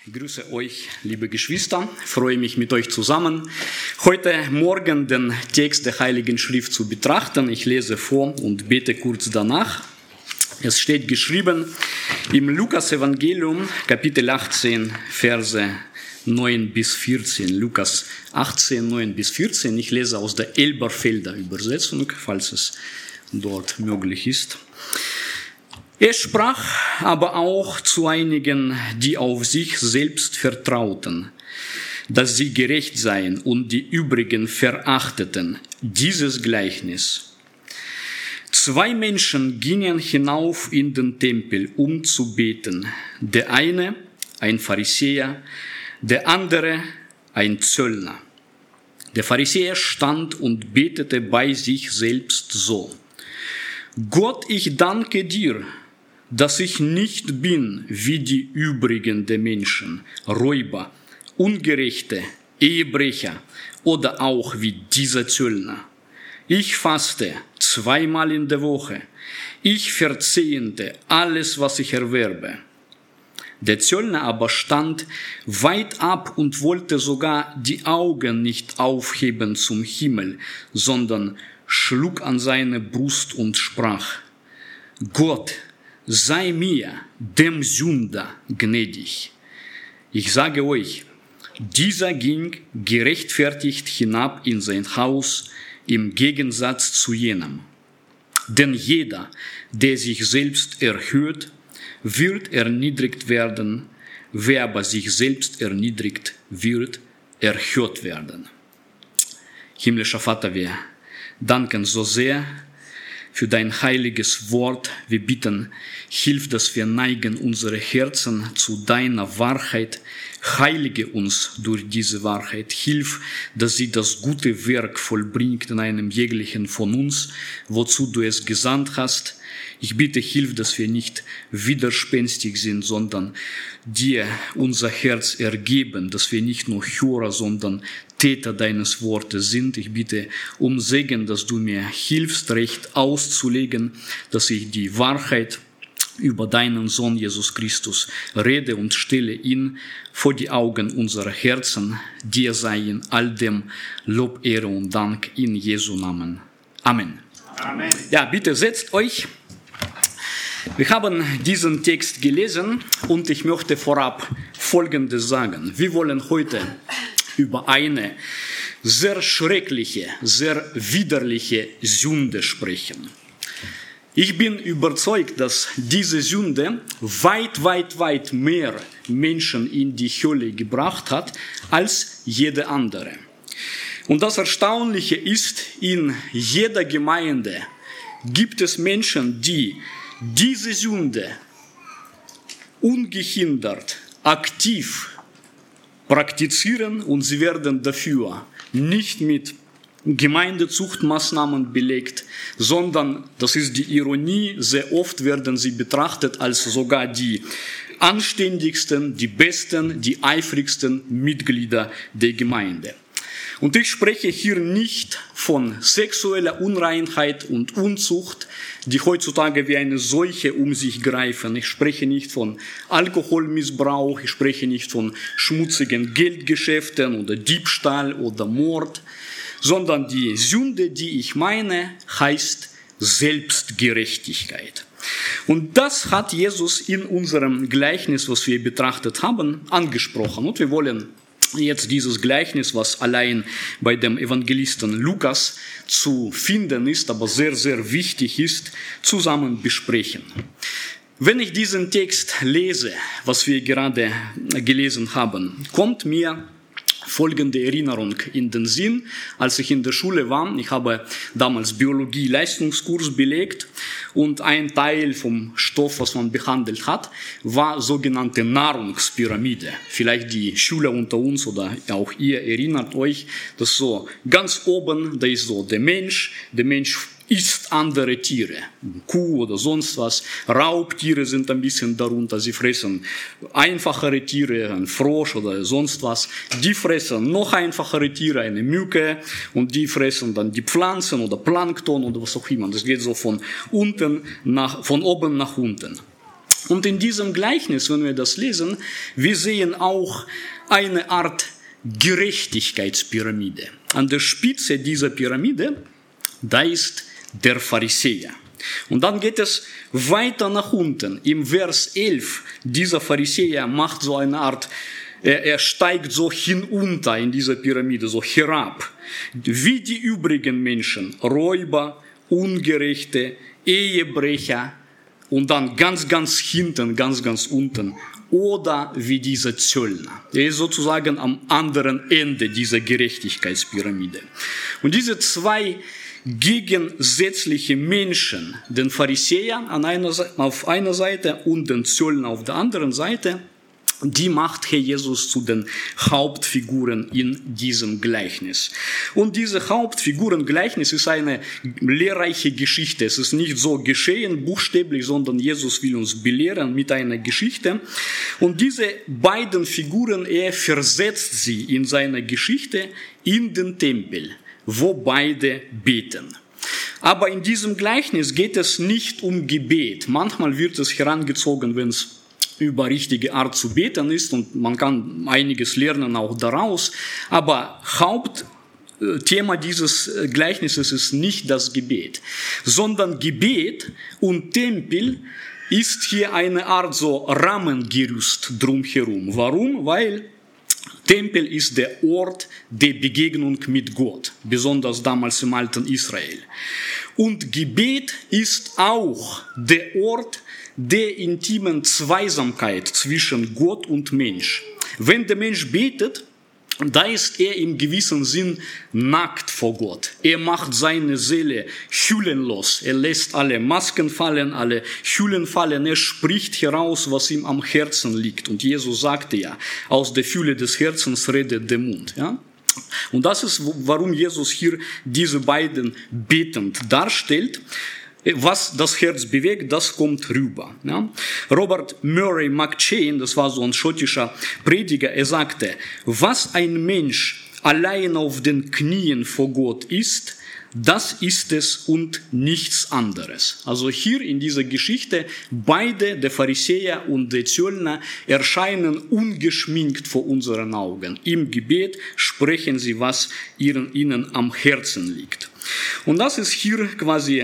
Ich grüße euch, liebe Geschwister, freue mich mit euch zusammen, heute Morgen den Text der Heiligen Schrift zu betrachten. Ich lese vor und bete kurz danach. Es steht geschrieben im Lukas-Evangelium, Kapitel 18, Verse 9 bis 14. Lukas 18, 9 bis 14. Ich lese aus der Elberfelder Übersetzung, falls es dort möglich ist. Er sprach aber auch zu einigen, die auf sich selbst vertrauten, dass sie gerecht seien und die übrigen verachteten, dieses Gleichnis. 2 Menschen gingen hinauf in den Tempel, um zu beten. Der eine, ein Pharisäer, der andere, ein Zöllner. Der Pharisäer stand und betete bei sich selbst so: Gott, ich danke dir, dass ich nicht bin wie die übrigen der Menschen, Räuber, Ungerechte, Ehebrecher oder auch wie dieser Zöllner. Ich faste 2-mal in der Woche. Ich verzehnte alles, was ich erwerbe. Der Zöllner aber stand weit ab und wollte sogar die Augen nicht aufheben zum Himmel, sondern schlug an seine Brust und sprach: Gott, sei mir, dem Sünder, gnädig. Ich sage euch, dieser ging gerechtfertigt hinab in sein Haus im Gegensatz zu jenem. Denn jeder, der sich selbst erhöht, wird erniedrigt werden, wer aber sich selbst erniedrigt, wird erhöht werden. Himmlischer Vater, wir danken so sehr für dein heiliges Wort. Wir bitten, hilf, dass wir neigen unsere Herzen zu deiner Wahrheit. Heilige uns durch diese Wahrheit. Hilf, dass sie das gute Werk vollbringt in einem jeglichen von uns, wozu du es gesandt hast. Ich bitte, hilf, dass wir nicht widerspenstig sind, sondern dir unser Herz ergeben, dass wir nicht nur Hörer, sondern Täter deines Wortes sind. Ich bitte um Segen, dass du mir hilfst, recht auszulegen, dass ich die Wahrheit über deinen Sohn Jesus Christus rede und stelle ihn vor die Augen unserer Herzen. Dir sei in all dem Lob, Ehre und Dank in Jesu Namen. Amen. Amen. Ja, bitte setzt euch. Wir haben diesen Text gelesen und ich möchte vorab Folgendes sagen. Wir wollen heute über eine sehr schreckliche, sehr widerliche Sünde sprechen. Ich bin überzeugt, dass diese Sünde weit mehr Menschen in die Hölle gebracht hat als jede andere. Und das Erstaunliche ist, in jeder Gemeinde gibt es Menschen, die diese Sünde ungehindert, aktiv praktizieren, und sie werden dafür nicht mit Gemeindezuchtmaßnahmen belegt, sondern, das ist die Ironie, sehr oft werden sie betrachtet als sogar die anständigsten, die besten, die eifrigsten Mitglieder der Gemeinde. Und ich spreche hier nicht von sexueller Unreinheit und Unzucht, die heutzutage wie eine Seuche um sich greifen. Ich spreche nicht von Alkoholmissbrauch, ich spreche nicht von schmutzigen Geldgeschäften oder Diebstahl oder Mord, sondern die Sünde, die ich meine, heißt Selbstgerechtigkeit. Und das hat Jesus in unserem Gleichnis, was wir betrachtet haben, angesprochen. Und wir wollen jetzt dieses Gleichnis, was allein bei dem Evangelisten Lukas zu finden ist, aber sehr wichtig ist, zusammen besprechen. Wenn ich diesen Text lese, was wir gerade gelesen haben, kommt mir folgende Erinnerung in den Sinn. Als ich in der Schule war, ich habe damals Biologie-Leistungskurs belegt und ein Teil vom Stoff, was man behandelt hat, war sogenannte Nahrungspyramide. Vielleicht die Schüler unter uns oder auch ihr erinnert euch, dass so ganz oben, da ist so der Mensch isst andere Tiere, Kuh oder sonst was. Raubtiere sind ein bisschen darunter, sie fressen einfachere Tiere, ein Frosch oder sonst was. Die fressen noch einfachere Tiere, eine Mücke, und die fressen dann die Pflanzen oder Plankton oder was auch immer. Das geht so von oben nach unten. Und in diesem Gleichnis, wenn wir das lesen, wir sehen auch eine Art Gerechtigkeitspyramide. An der Spitze dieser Pyramide, da ist der Pharisäer. Und dann geht es weiter nach unten. Im Vers 11, dieser Pharisäer macht so eine Art, er steigt so hinunter in diese Pyramide, so herab. Wie die übrigen Menschen, Räuber, Ungerechte, Ehebrecher und dann ganz hinten, ganz unten. Oder wie dieser Zöllner. Er ist sozusagen am anderen Ende dieser Gerechtigkeitspyramide. Und diese zwei gegensätzliche Menschen, den Pharisäer auf einer Seite und den Zöllner auf der anderen Seite, die macht Herr Jesus zu den Hauptfiguren in diesem Gleichnis. Und diese Hauptfigurengleichnis ist eine lehrreiche Geschichte. Es ist nicht so geschehen, buchstäblich, sondern Jesus will uns belehren mit einer Geschichte. Und diese beiden Figuren, er versetzt sie in seiner Geschichte in den Tempel, wo beide beten. Aber in diesem Gleichnis geht es nicht um Gebet. Manchmal wird es herangezogen, wenn es über richtige Art zu beten ist und man kann einiges lernen auch daraus. Aber Hauptthema dieses Gleichnisses ist nicht das Gebet, sondern Gebet und Tempel ist hier eine Art so Rahmengerüst drumherum. Warum? Weil Tempel ist der Ort der Begegnung mit Gott, besonders damals im alten Israel. Und Gebet ist auch der Ort der intimen Zweisamkeit zwischen Gott und Mensch. Wenn der Mensch betet, da ist er im gewissen Sinn nackt vor Gott. Er macht seine Seele hüllenlos. Er lässt alle Masken fallen, alle Hüllen fallen. Er spricht heraus, was ihm am Herzen liegt. Und Jesus sagte ja, aus der Fülle des Herzens redet der Mund. Ja? Und das ist, warum Jesus hier diese beiden betend darstellt. Was das Herz bewegt, das kommt rüber. Ja? Robert Murray McCheyne, das war so ein schottischer Prediger, er sagte, was ein Mensch allein auf den Knien vor Gott ist, das ist es und nichts anderes. Also hier in dieser Geschichte, beide, der Pharisäer und der Zöllner, erscheinen ungeschminkt vor unseren Augen. Im Gebet sprechen sie, was ihnen am Herzen liegt. Und das ist hier quasi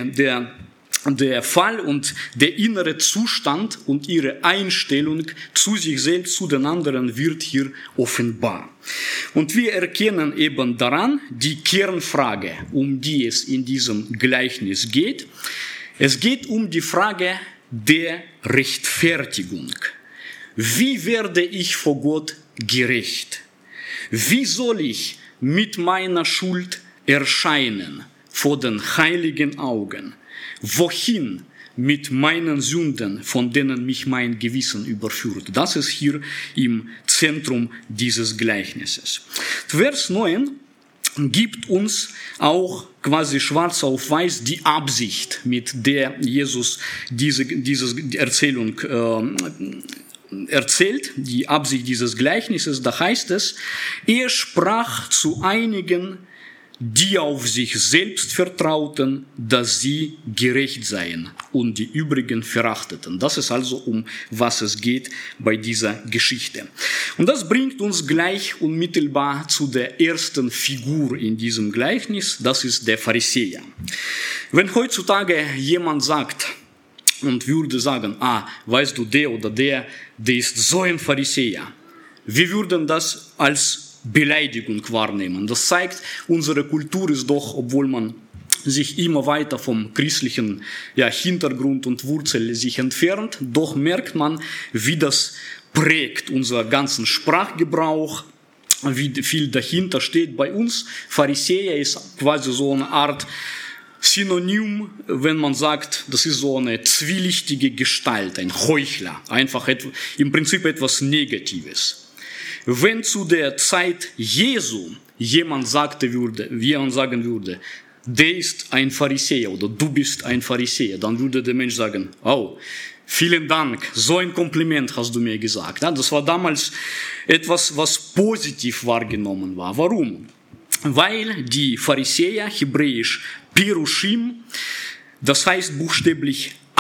der Fall und der innere Zustand und ihre Einstellung zu sich selbst, zu den anderen wird hier offenbar. Und wir erkennen eben daran die Kernfrage, um die es in diesem Gleichnis geht. Es geht um die Frage der Rechtfertigung. Wie werde ich vor Gott gerecht? Wie soll ich mit meiner Schuld erscheinen vor den heiligen Augen? Wohin mit meinen Sünden, von denen mich mein Gewissen überführt? Das ist hier im Zentrum dieses Gleichnisses. Vers 9 gibt uns auch quasi schwarz auf weiß die Absicht, mit der Jesus diese Erzählung erzählt, die Absicht dieses Gleichnisses. Da heißt es, er sprach zu einigen, die auf sich selbst vertrauten, dass sie gerecht seien und die übrigen verachteten. Das ist also, um was es geht bei dieser Geschichte. Und das bringt uns gleich unmittelbar zu der ersten Figur in diesem Gleichnis, das ist der Pharisäer. Wenn heutzutage jemand sagt und würde sagen, weißt du, der oder der ist so ein Pharisäer, wir würden das als Beleidigung wahrnehmen. Das zeigt, unsere Kultur ist doch, obwohl man sich immer weiter vom christlichen Hintergrund und Wurzel sich entfernt, doch merkt man, wie das prägt unser ganzen Sprachgebrauch, wie viel dahinter steht bei uns. Pharisäer ist quasi so eine Art Synonym, wenn man sagt, das ist so eine zwielichtige Gestalt, ein Heuchler, einfach im Prinzip etwas Negatives. Wenn zu der Zeit Jesu jemand sagen würde, der ist ein Pharisäer oder du bist ein Pharisäer, dann würde der Mensch sagen, vielen Dank, so ein Kompliment hast du mir gesagt. Das war damals etwas, was positiv wahrgenommen war. Warum? Weil die Pharisäer, hebräisch Perushim, das heißt buchstäblich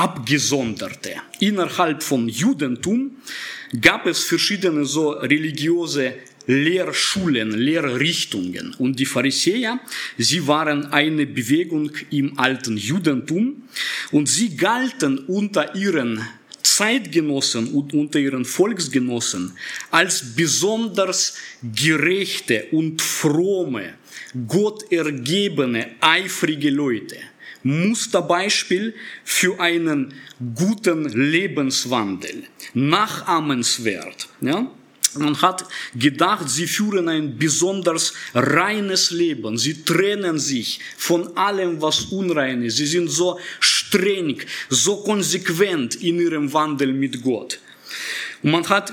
Abgesonderte. Innerhalb vom Judentum gab es verschiedene so religiöse Lehrschulen, Lehrrichtungen. Und die Pharisäer, sie waren eine Bewegung im alten Judentum und sie galten unter ihren Zeitgenossen und unter ihren Volksgenossen als besonders gerechte und fromme, gottergebene, eifrige Leute. Musterbeispiel für einen guten Lebenswandel, nachahmenswert. Ja? Man hat gedacht, sie führen ein besonders reines Leben. Sie trennen sich von allem, was unrein ist. Sie sind so streng, so konsequent in ihrem Wandel mit Gott. Und man hat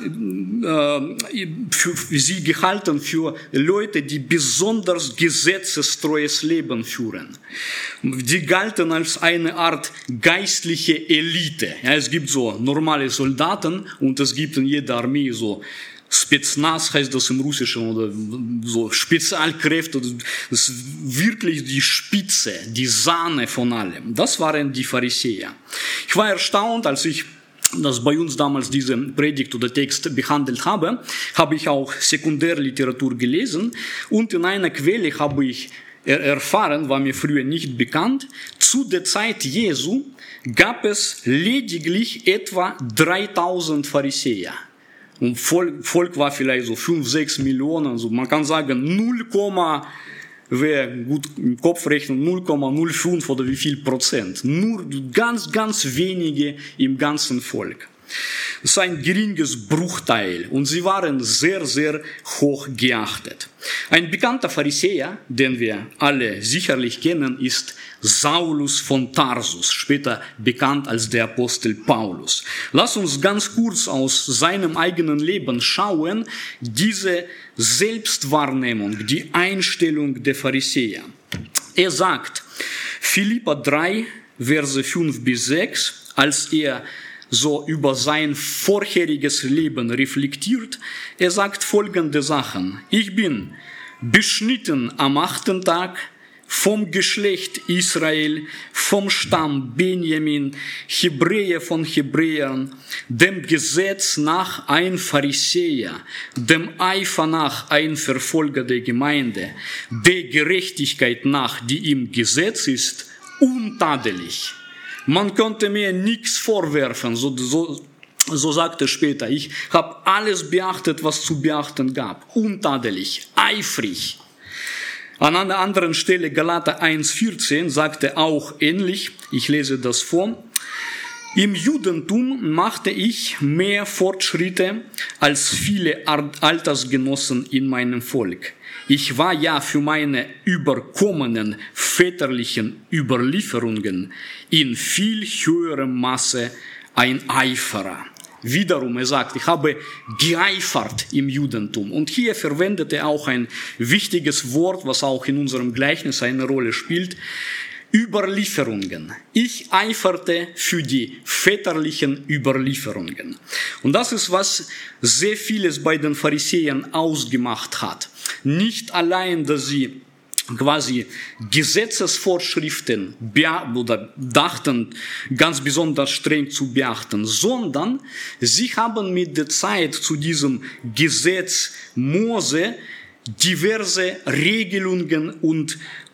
sie gehalten für Leute, die besonders gesetzestreues Leben führen. Die galten als eine Art geistliche Elite. Ja, es gibt so normale Soldaten und es gibt in jeder Armee so Spetsnaz heißt das im Russischen oder so Spezialkräfte. Das ist wirklich die Spitze, die Sahne von allem. Das waren die Pharisäer. Ich war erstaunt, als ich das bei uns damals diese Predigt oder Text behandelt habe ich auch Sekundärliteratur gelesen und in einer Quelle habe ich erfahren, war mir früher nicht bekannt, zu der Zeit Jesu gab es lediglich etwa 3000 Pharisäer. Und Volk war vielleicht so 5-6 Millionen, also man kann sagen wer gut im Kopf rechnet, 0,05 oder wie viel Prozent. Nur ganz, ganz wenige im ganzen Volk. Das ist ein geringes Bruchteil und sie waren sehr, sehr hoch geachtet. Ein bekannter Pharisäer, den wir alle sicherlich kennen, ist Saulus von Tarsus, später bekannt als der Apostel Paulus. Lass uns ganz kurz aus seinem eigenen Leben schauen, diese Selbstwahrnehmung, die Einstellung der Pharisäer. Er sagt, Philipper 3, Verse 5-6, als er so über sein vorheriges Leben reflektiert, er sagt folgende Sachen. Ich bin beschnitten am 8. Tag, vom Geschlecht Israel, vom Stamm Benjamin, Hebräer von Hebräern, dem Gesetz nach ein Pharisäer, dem Eifer nach ein Verfolger der Gemeinde, der Gerechtigkeit nach, die im Gesetz ist, untadelig. Man konnte mir nichts vorwerfen, so sagt er später. Ich habe alles beachtet, was zu beachten gab. Untadelig, eifrig. An einer anderen Stelle, Galater 1,14, sagt er auch ähnlich. Ich lese das vor. Im Judentum machte ich mehr Fortschritte als viele Altersgenossen in meinem Volk. Ich war ja für meine überkommenen väterlichen Überlieferungen in viel höherem Maße ein Eiferer. Wiederum, er sagt, ich habe geeifert im Judentum. Und hier verwendet er auch ein wichtiges Wort, was auch in unserem Gleichnis eine Rolle spielt. Überlieferungen. Ich eiferte für die väterlichen Überlieferungen. Und das ist, was sehr vieles bei den Pharisäern ausgemacht hat. Nicht allein, dass sie quasi Gesetzesvorschriften dachten, ganz besonders streng zu beachten, sondern sie haben mit der Zeit zu diesem Gesetz Mose diverse Regelungen und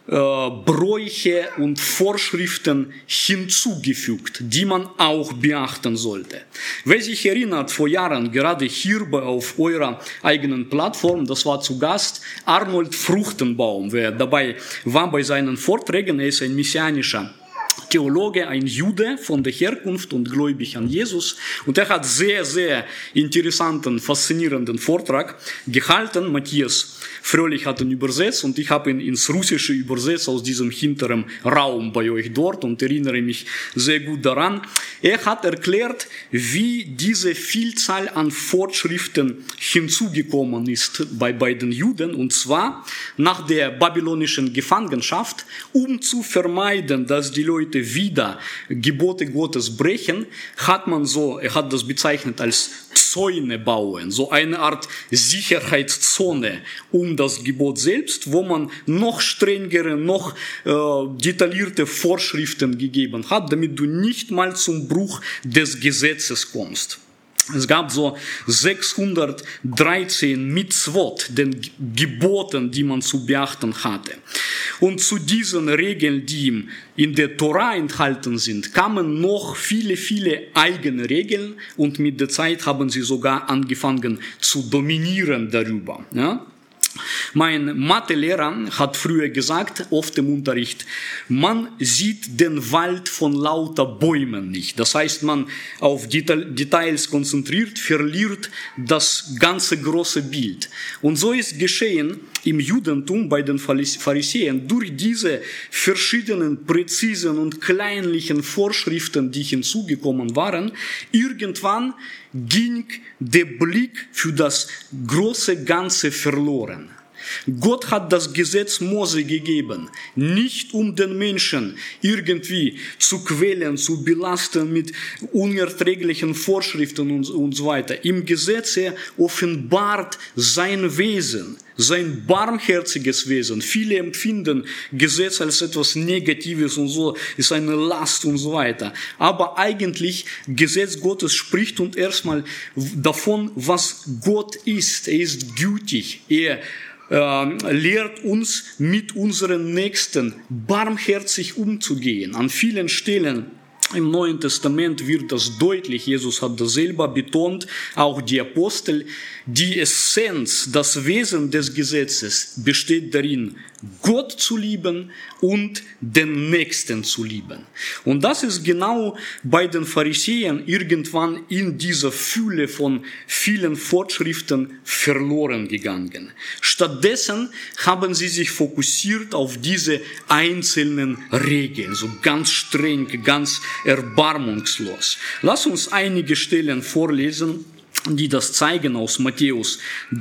Bräuche und Vorschriften hinzugefügt, die man auch beachten sollte. Wer sich erinnert, vor Jahren, gerade hier auf eurer eigenen Plattform, das war zu Gast Arnold Fruchtenbaum, wer dabei war bei seinen Vorträgen, er ist ein messianischer Theologe, ein Jude von der Herkunft und gläubig an Jesus. Und er hat sehr, sehr interessanten, faszinierenden Vortrag gehalten. Matthias Fröhlich hat ihn übersetzt und ich habe ihn ins Russische übersetzt aus diesem hinteren Raum bei euch dort und erinnere mich sehr gut daran. Er hat erklärt, wie diese Vielzahl an Fortschriften hinzugekommen ist bei den Juden, und zwar nach der babylonischen Gefangenschaft, um zu vermeiden, dass die Leute wieder Gebote Gottes brechen, hat man so, er hat das bezeichnet als Zäune bauen, so eine Art Sicherheitszone um das Gebot selbst, wo man noch strengere, noch detaillierte Vorschriften gegeben hat, damit du nicht mal zum Bruch des Gesetzes kommst. Es gab so 613 Mitzvot, den Geboten, die man zu beachten hatte. Und zu diesen Regeln, die in der Tora enthalten sind, kamen noch viele, viele eigene Regeln und mit der Zeit haben sie sogar angefangen zu dominieren darüber. Ja? Mein Mathelehrer hat früher gesagt, oft im Unterricht, man sieht den Wald von lauter Bäumen nicht. Das heißt, man auf Details konzentriert, verliert das ganze große Bild. Und so ist geschehen im Judentum bei den Pharisäern. Durch diese verschiedenen, präzisen und kleinlichen Vorschriften, die hinzugekommen waren, irgendwann ging der Blick für das große Ganze verloren. Gott hat das Gesetz Mose gegeben, nicht um den Menschen irgendwie zu quälen, zu belasten mit unerträglichen Vorschriften und so weiter. Im Gesetz er offenbart sein Wesen, sein barmherziges Wesen. Viele empfinden Gesetz als etwas Negatives und so, ist eine Last und so weiter. Aber eigentlich, Gesetz Gottes spricht uns erstmal davon, was Gott ist. Er ist gütig. Er lehrt uns, mit unseren Nächsten barmherzig umzugehen. An vielen Stellen im Neuen Testament wird das deutlich. Jesus hat das selber betont, auch die Apostel. Die Essenz, das Wesen des Gesetzes besteht darin, Gott zu lieben und den Nächsten zu lieben. Und das ist genau bei den Pharisäern irgendwann in dieser Fülle von vielen Vorschriften verloren gegangen. Stattdessen haben sie sich fokussiert auf diese einzelnen Regeln, so ganz streng, ganz erbarmungslos. Lass uns einige Stellen vorlesen, die das zeigen, aus Matthäus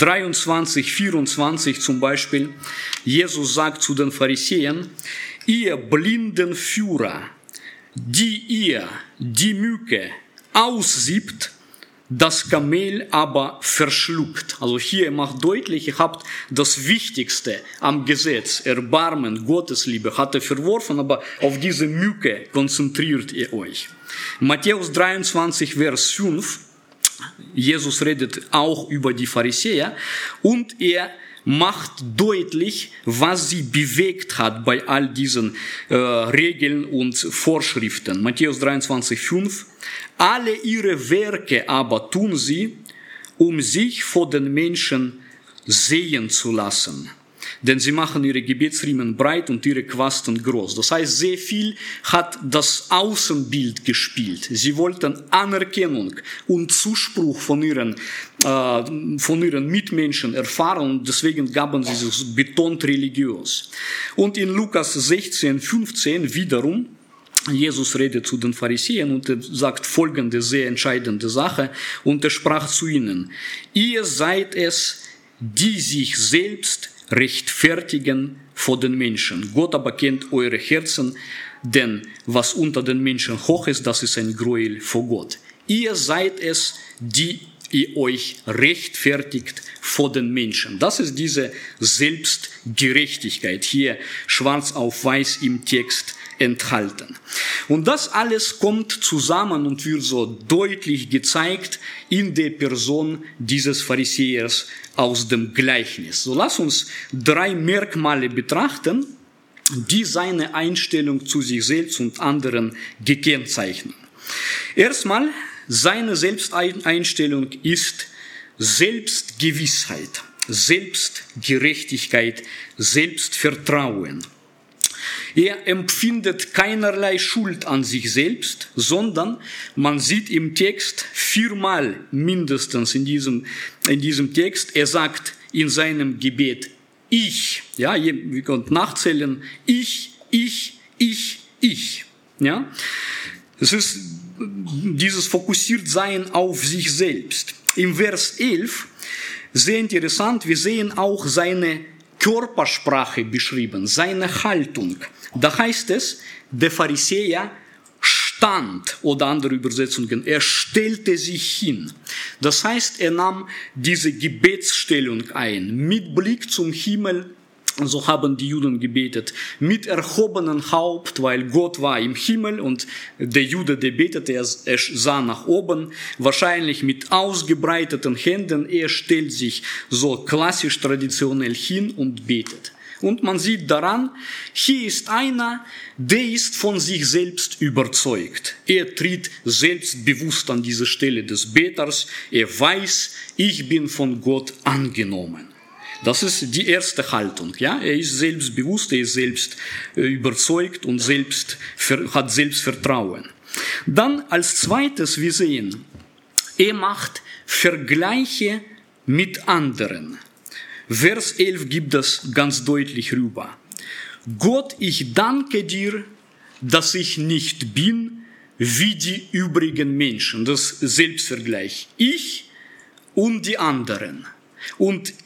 23, 24 zum Beispiel. Jesus sagt zu den Pharisäern, ihr blinden Führer, die ihr die Mücke aussiebt, das Kamel aber verschluckt. Also hier macht deutlich, ihr habt das Wichtigste am Gesetz, Erbarmen, Gottesliebe, hat er verworfen, aber auf diese Mücke konzentriert ihr euch. Matthäus 23, Vers 5, Jesus redet auch über die Pharisäer und er macht deutlich, was sie bewegt hat bei all diesen Regeln und Vorschriften. Matthäus 23, 5. Alle ihre Werke aber tun sie, um sich vor den Menschen sehen zu lassen. Denn sie machen ihre Gebetsriemen breit und ihre Quasten groß. Das heißt, sehr viel hat das Außenbild gespielt. Sie wollten Anerkennung und Zuspruch von ihren Mitmenschen erfahren und deswegen gaben sie sich betont religiös. Und in Lukas 16, 15 wiederum, Jesus redet zu den Pharisäern und er sagt folgende sehr entscheidende Sache und er sprach zu ihnen, ihr seid es, die sich selbst rechtfertigen vor den Menschen. Gott aber kennt eure Herzen, denn was unter den Menschen hoch ist, das ist ein Gräuel vor Gott. Ihr seid es, die ihr euch rechtfertigt vor den Menschen. Das ist diese Selbstgerechtigkeit, hier schwarz auf weiß im Text enthalten. Und das alles kommt zusammen und wird so deutlich gezeigt in der Person dieses Pharisäers aus dem Gleichnis. So lass uns 3 Merkmale betrachten, die seine Einstellung zu sich selbst und anderen gekennzeichnen. Erstmal, seine Selbsteinstellung ist Selbstgewissheit, Selbstgerechtigkeit, Selbstvertrauen. Er empfindet keinerlei Schuld an sich selbst, sondern man sieht im Text 4-mal mindestens in diesem Text, er sagt in seinem Gebet, ich, ja, wir können nachzählen, ich. Ja? Es ist dieses Fokussiertsein auf sich selbst. Im Vers 11, sehr interessant, wir sehen auch seine Körpersprache beschrieben, seine Haltung. Da heißt es, der Pharisäer stand stand, oder andere Übersetzungen, er stellte sich hin. Das heißt, er nahm diese Gebetsstellung ein, mit Blick zum Himmel. So haben die Juden gebetet, mit erhobenem Haupt, weil Gott war im Himmel und der Jude, der betete, er sah nach oben, wahrscheinlich mit ausgebreiteten Händen, er stellt sich so klassisch traditionell hin und betet. Und man sieht daran, hier ist einer, der ist von sich selbst überzeugt. Er tritt selbstbewusst an diese Stelle des Beters, er weiß, ich bin von Gott angenommen. Das ist die erste Haltung. Ja? Er ist selbstbewusst, er ist selbst überzeugt und hat Selbstvertrauen. Dann als zweites, wir sehen, er macht Vergleiche mit anderen. Vers 11 gibt das ganz deutlich rüber. Gott, ich danke dir, dass ich nicht bin wie die übrigen Menschen. Das ist Selbstvergleich. Ich und die anderen. Und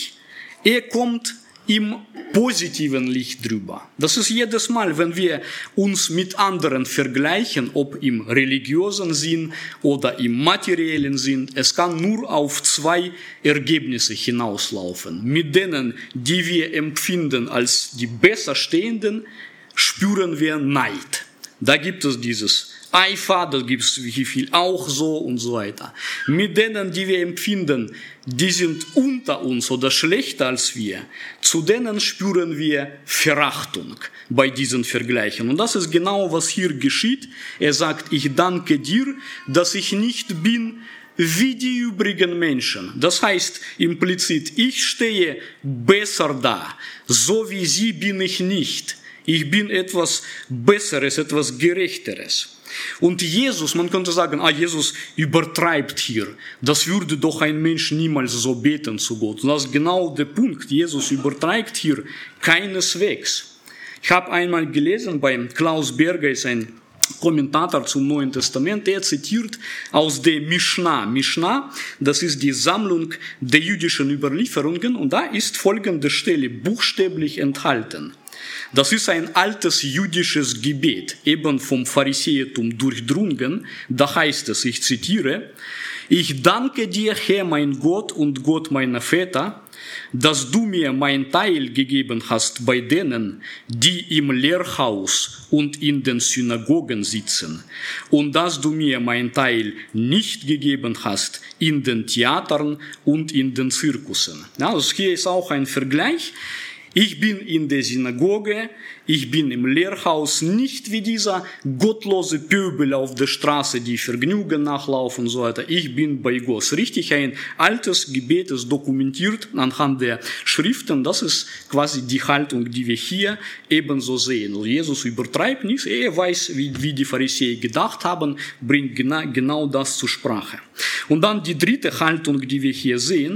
er kommt im positiven Licht drüber. Das ist jedes Mal, wenn wir uns mit anderen vergleichen, ob im religiösen Sinn oder im materiellen Sinn, es kann nur auf zwei Ergebnisse hinauslaufen. Mit denen, die wir empfinden als die Besserstehenden, spüren wir Neid. Da gibt es dieses Eifer, da gibt es wie viel auch so und so weiter. Mit denen, die wir empfinden, die sind unter uns oder schlechter als wir, zu denen spüren wir Verachtung bei diesen Vergleichen. Und das ist genau, was hier geschieht. Er sagt, ich danke dir, dass ich nicht bin wie die übrigen Menschen. Das heißt implizit, ich stehe besser da, so wie sie bin ich nicht. Ich bin etwas Besseres, etwas Gerechteres. Und Jesus, man könnte sagen, Jesus übertreibt hier. Das würde doch ein Mensch niemals so beten zu Gott. Und das ist genau der Punkt. Jesus übertreibt hier keineswegs. Ich habe einmal gelesen, bei Klaus Berger ist ein Kommentator zum Neuen Testament, er zitiert aus der Mishnah. Mishnah, das ist die Sammlung der jüdischen Überlieferungen und da ist folgende Stelle buchstäblich enthalten. Das ist ein altes jüdisches Gebet, eben vom Pharisäertum durchdrungen. Da heißt es, ich zitiere, ich danke dir, Herr, mein Gott und Gott meiner Väter, dass du mir mein Teil gegeben hast bei denen, die im Lehrhaus und in den Synagogen sitzen, und dass du mir mein Teil nicht gegeben hast in den Theatern und in den Zirkussen. Also hier ist auch ein Vergleich. Ich bin in der Synagoge, ich bin im Lehrhaus, nicht wie dieser gottlose Pöbel auf der Straße, die Vergnügen nachlaufen und so weiter. Ich bin bei Gott. Richtig, ein altes Gebet ist dokumentiert anhand der Schriften. Das ist quasi die Haltung, die wir hier ebenso sehen. Und Jesus übertreibt nichts. Er weiß, wie die Pharisäer gedacht haben, bringt genau das zur Sprache. Und dann die dritte Haltung, die wir hier sehen.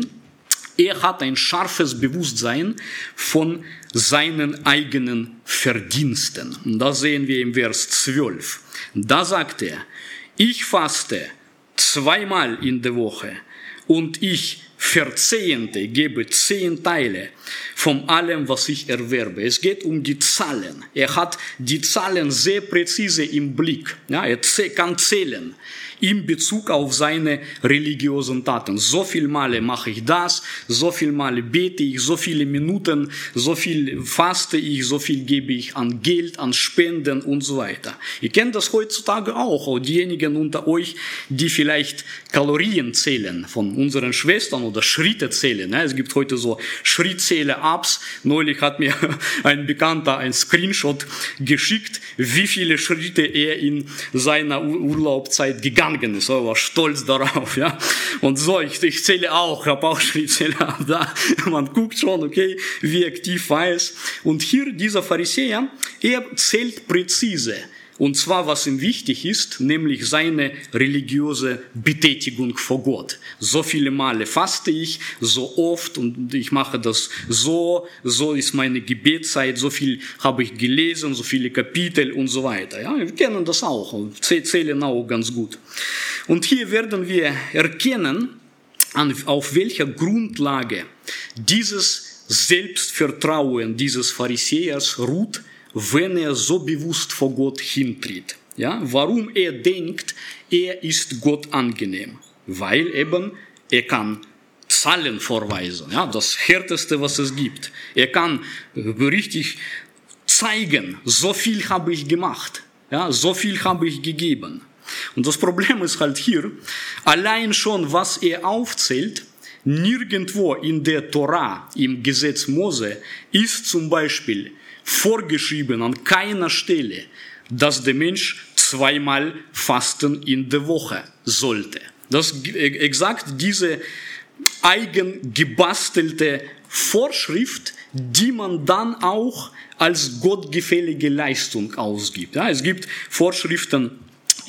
Er hat ein scharfes Bewusstsein von seinen eigenen Verdiensten. Und das sehen wir im Vers 12. Da sagt er, ich faste 2-mal in der Woche und ich Verzehnte gebe 10 Teile von allem, was ich erwerbe. Es geht um die Zahlen. Er hat die Zahlen sehr präzise im Blick. Ja, er kann zählen in Bezug auf seine religiösen Taten. So viele Male mache ich das, so viele Male bete ich, so viele Minuten, so viel faste ich, so viel gebe ich an Geld, an Spenden und so weiter. Ihr kennt das heutzutage auch diejenigen unter euch, die vielleicht Kalorien zählen von unseren Schwestern oder Schritte zählen. Es gibt heute so Schrittzähler-Apps. Neulich hat mir ein Bekannter ein Screenshot geschickt, wie viele Schritte er in seiner Urlaubszeit gegangen ist. Er war stolz darauf. Ja? Und so, ich zähle auch, ich habe auch Schrittzähler da. Man guckt schon, okay, wie aktiv war es. Und hier dieser Pharisäer, er zählt präzise. Und zwar, was ihm wichtig ist, nämlich seine religiöse Betätigung vor Gott. So viele Male faste ich, so oft und ich mache das so ist meine Gebetszeit, so viel habe ich gelesen, so viele Kapitel und so weiter. Ja, wir kennen das auch und zählen auch ganz gut. Und hier werden wir erkennen, auf welcher Grundlage dieses Selbstvertrauen dieses Pharisäers ruht, wenn er so bewusst vor Gott hintritt. Ja, warum er denkt, er ist Gott angenehm. Weil eben er kann Zahlen vorweisen, ja, das Härteste, was es gibt. Er kann richtig zeigen, so viel habe ich gemacht, ja, so viel habe ich gegeben. Und das Problem ist halt hier, allein schon, was er aufzählt, nirgendwo in der Tora, im Gesetz Mose, ist zum Beispiel vorgeschrieben an keiner Stelle, dass der Mensch 2-mal fasten in der Woche sollte. Das ist exakt diese eigengebastelte Vorschrift, die man dann auch als gottgefällige Leistung ausgibt. Ja, es gibt Vorschriften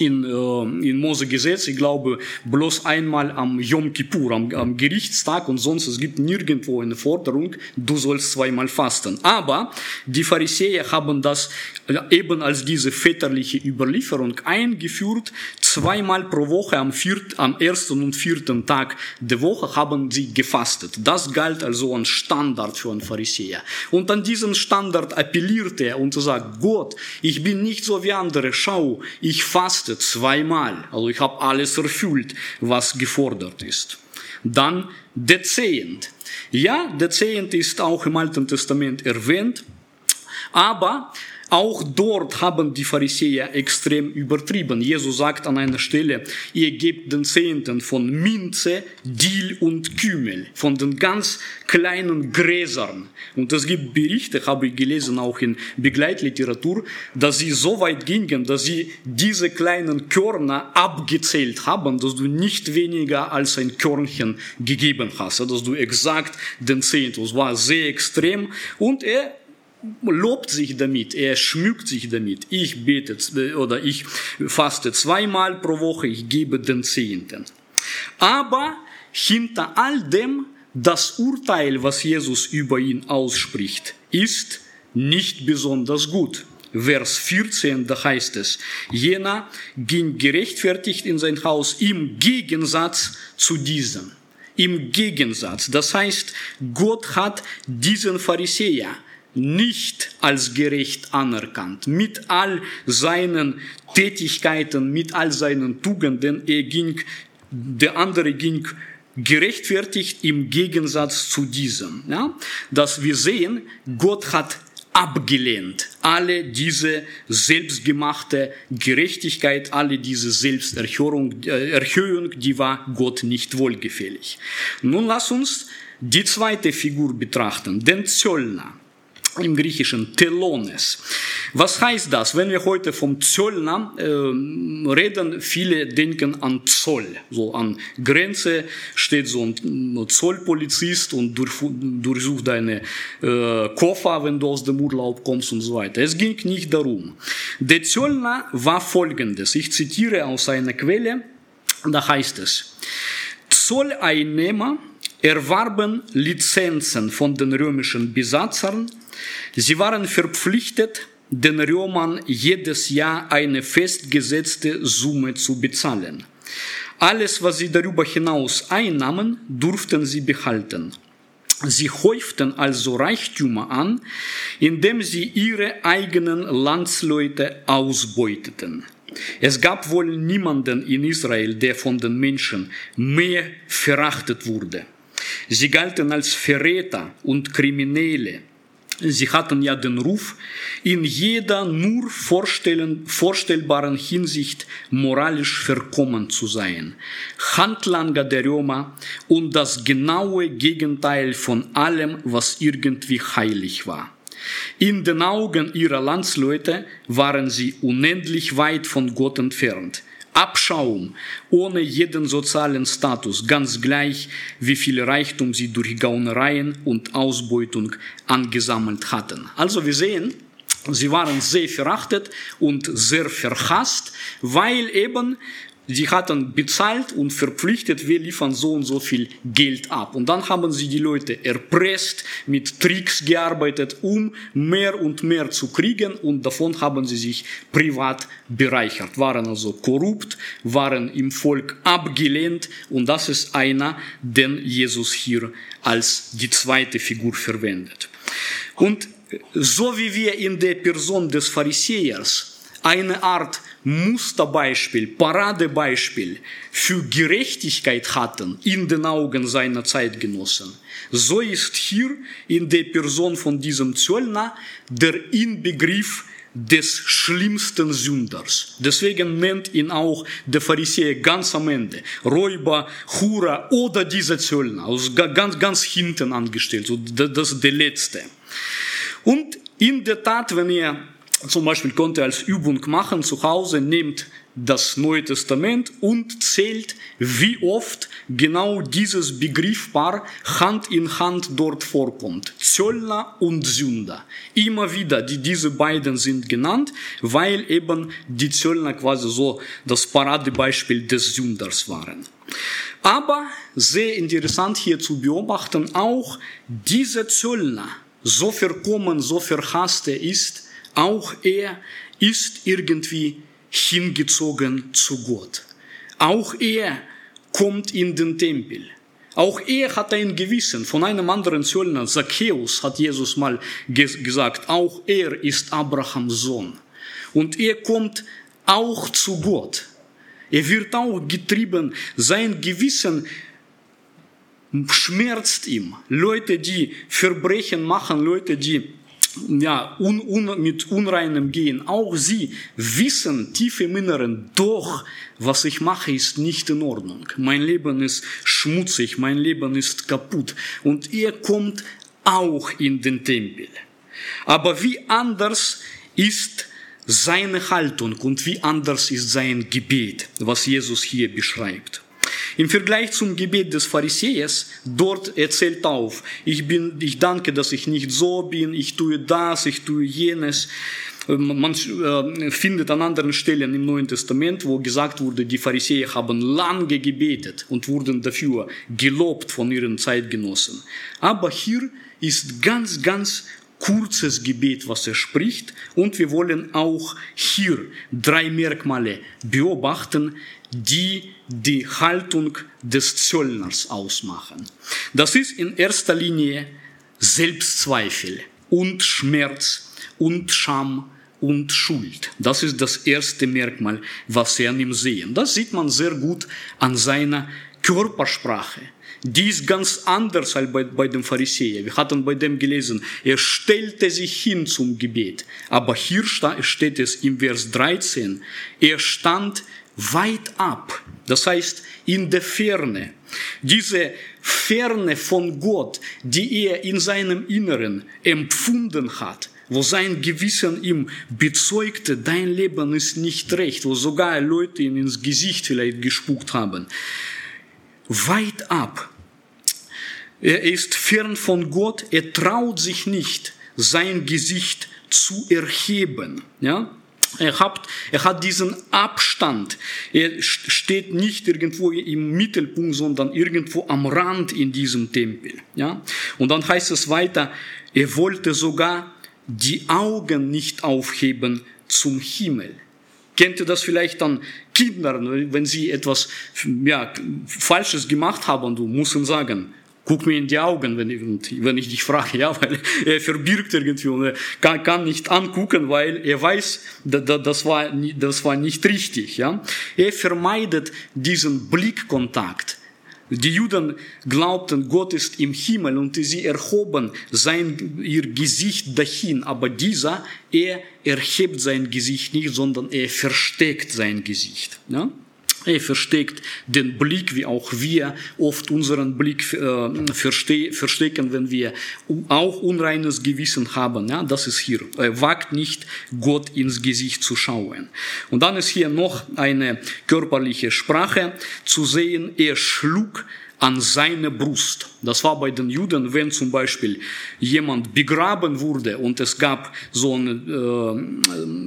in Mose-Gesetz, ich glaube, bloß einmal am Yom Kippur, am Gerichtstag, und sonst, es gibt nirgendwo eine Forderung, du sollst 2-mal fasten. Aber die Pharisäer haben das eben als diese väterliche Überlieferung eingeführt. 2-mal pro Woche am 1. und 4. Tag der Woche haben sie gefastet. Das galt also als Standard für einen Pharisäer. Und an diesen Standard appelliert er und sagt, Gott, ich bin nicht so wie andere, schau, ich faste 2-mal. Also ich habe alles erfüllt, was gefordert ist. Dann der Zehnt. Ja, der Zehnt ist auch im Alten Testament erwähnt, aber auch dort haben die Pharisäer extrem übertrieben. Jesus sagt an einer Stelle, ihr gebt den Zehnten von Minze, Dill und Kümmel, von den ganz kleinen Gräsern. Und es gibt Berichte, habe ich gelesen, auch in Begleitliteratur, dass sie so weit gingen, dass sie diese kleinen Körner abgezählt haben, dass du nicht weniger als ein Körnchen gegeben hast, dass du exakt den Zehnten. Das war sehr extrem und er lobt sich damit, er schmückt sich damit. Ich bete oder ich faste 2-mal pro Woche, ich gebe den Zehnten. Aber hinter all dem, das Urteil, was Jesus über ihn ausspricht, ist nicht besonders gut. Vers 14, da heißt es, jener ging gerechtfertigt in sein Haus im Gegensatz zu diesem. Im Gegensatz. Das heißt, Gott hat diesen Pharisäer nicht als gerecht anerkannt, mit all seinen Tätigkeiten, mit all seinen Tugenden. Der andere ging gerechtfertigt im Gegensatz zu diesem. Ja? Dass wir sehen, Gott hat abgelehnt alle diese selbstgemachte Gerechtigkeit, alle diese Selbsterhöhung, die war Gott nicht wohlgefällig. Nun lass uns die zweite Figur betrachten, den Zöllner. Im Griechischen Telones. Was heißt das? Wenn wir heute vom Zöllner reden, viele denken an Zoll. So an Grenze steht so ein Zollpolizist und durchsucht deine Koffer, wenn du aus dem Urlaub kommst und so weiter. Es ging nicht darum. Der Zöllner war folgendes. Ich zitiere aus einer Quelle, da heißt es, Zolleinnehmer erwarben Lizenzen von den römischen Besatzern. Sie waren verpflichtet, den Römern jedes Jahr eine festgesetzte Summe zu bezahlen. Alles, was sie darüber hinaus einnahmen, durften sie behalten. Sie häuften also Reichtümer an, indem sie ihre eigenen Landsleute ausbeuteten. Es gab wohl niemanden in Israel, der von den Menschen mehr verachtet wurde. Sie galten als Verräter und Kriminelle. Sie hatten ja den Ruf, in jeder nur vorstellbaren Hinsicht moralisch verkommen zu sein. Handlanger der Römer und das genaue Gegenteil von allem, was irgendwie heilig war. In den Augen ihrer Landsleute waren sie unendlich weit von Gott entfernt. Abschaum, ohne jeden sozialen Status, ganz gleich, wie viel Reichtum sie durch Gaunereien und Ausbeutung angesammelt hatten. Also wir sehen, sie waren sehr verachtet und sehr verhasst, weil eben sie hatten bezahlt und verpflichtet, wir liefern so und so viel Geld ab. Und dann haben sie die Leute erpresst, mit Tricks gearbeitet, um mehr und mehr zu kriegen. Und davon haben sie sich privat bereichert, waren also korrupt, waren im Volk abgelehnt. Und das ist einer, den Jesus hier als die zweite Figur verwendet. Und so wie wir in der Person des Pharisäers eine Art Musterbeispiel, Paradebeispiel für Gerechtigkeit hatten in den Augen seiner Zeitgenossen, so ist hier in der Person von diesem Zöllner der Inbegriff des schlimmsten Sünders. Deswegen nennt ihn auch der Pharisäer ganz am Ende Räuber, Hure oder dieser Zöllner, also ganz hinten angestellt, so das ist der Letzte. Und in der Tat, wenn ihr zum Beispiel könnt ihr als Übung machen zu Hause, nehmt das Neue Testament und zählt, wie oft genau dieses Begriffpaar Hand in Hand dort vorkommt. Zöllner und Sünder. Immer wieder, diese beiden sind genannt, weil eben die Zöllner quasi so das Paradebeispiel des Sünders waren. Aber sehr interessant hier zu beobachten, auch dieser Zöllner, so verkommen, so verhasst er ist, auch er ist irgendwie hingezogen zu Gott. Auch er kommt in den Tempel. Auch er hat ein Gewissen. Von einem anderen Zöllner, Zacchaeus, hat Jesus mal gesagt, auch er ist Abrahams Sohn. Und er kommt auch zu Gott. Er wird auch getrieben. Sein Gewissen schmerzt ihm. Leute, die Verbrechen machen, Leute, die mit Unreinem gehen, auch sie wissen tief im Inneren, doch, was ich mache, ist nicht in Ordnung. Mein Leben ist schmutzig, mein Leben ist kaputt. Und er kommt auch in den Tempel. Aber wie anders ist seine Haltung und wie anders ist sein Gebet, was Jesus hier beschreibt. Im Vergleich zum Gebet des Pharisäers, dort erzählt auf, ich danke, dass ich nicht so bin, ich tue das, ich tue jenes. Man findet an anderen Stellen im Neuen Testament, wo gesagt wurde, die Pharisäer haben lange gebetet und wurden dafür gelobt von ihren Zeitgenossen. Aber hier ist ganz kurzes Gebet, was er spricht, und wir wollen auch hier 3 Merkmale beobachten, die die Haltung des Zöllners ausmachen. Das ist in erster Linie Selbstzweifel und Schmerz und Scham und Schuld. Das ist das erste Merkmal, was wir an ihm sehen. Das sieht man sehr gut an seiner Körpersprache. Die ist ganz anders als bei dem Pharisäer. Wir hatten bei dem gelesen, er stellte sich hin zum Gebet. Aber hier steht es im Vers 13, er stand weit ab, das heißt in der Ferne. Diese Ferne von Gott, die er in seinem Inneren empfunden hat, wo sein Gewissen ihm bezeugte, dein Leben ist nicht recht, wo sogar Leute ihm ins Gesicht vielleicht gespuckt haben. Weit ab. Er ist fern von Gott, er traut sich nicht, sein Gesicht zu erheben. Ja? Er hat diesen Abstand. Er steht nicht irgendwo im Mittelpunkt, sondern irgendwo am Rand in diesem Tempel. Ja? Und dann heißt es weiter, er wollte sogar die Augen nicht aufheben zum Himmel. Kennt ihr das vielleicht an Kindern, wenn sie etwas Falsches gemacht haben, du musst ihnen sagen, guck mir in die Augen, wenn ich dich frage, ja, weil er verbirgt irgendwie und er kann nicht angucken, weil er weiß, das war nicht richtig, ja. Er vermeidet diesen Blickkontakt. Die Juden glaubten, Gott ist im Himmel und sie erhoben ihr Gesicht dahin, aber er erhebt sein Gesicht nicht, sondern er versteckt sein Gesicht, ja. Er versteckt den Blick, wie auch wir oft unseren Blick verstecken, wenn wir auch unreines Gewissen haben. Ja, das ist hier. Er wagt nicht, Gott ins Gesicht zu schauen. Und dann ist hier noch eine körperliche Sprache zu sehen. Er schlug an seine Brust. Das war bei den Juden, wenn zum Beispiel jemand begraben wurde und es gab so ein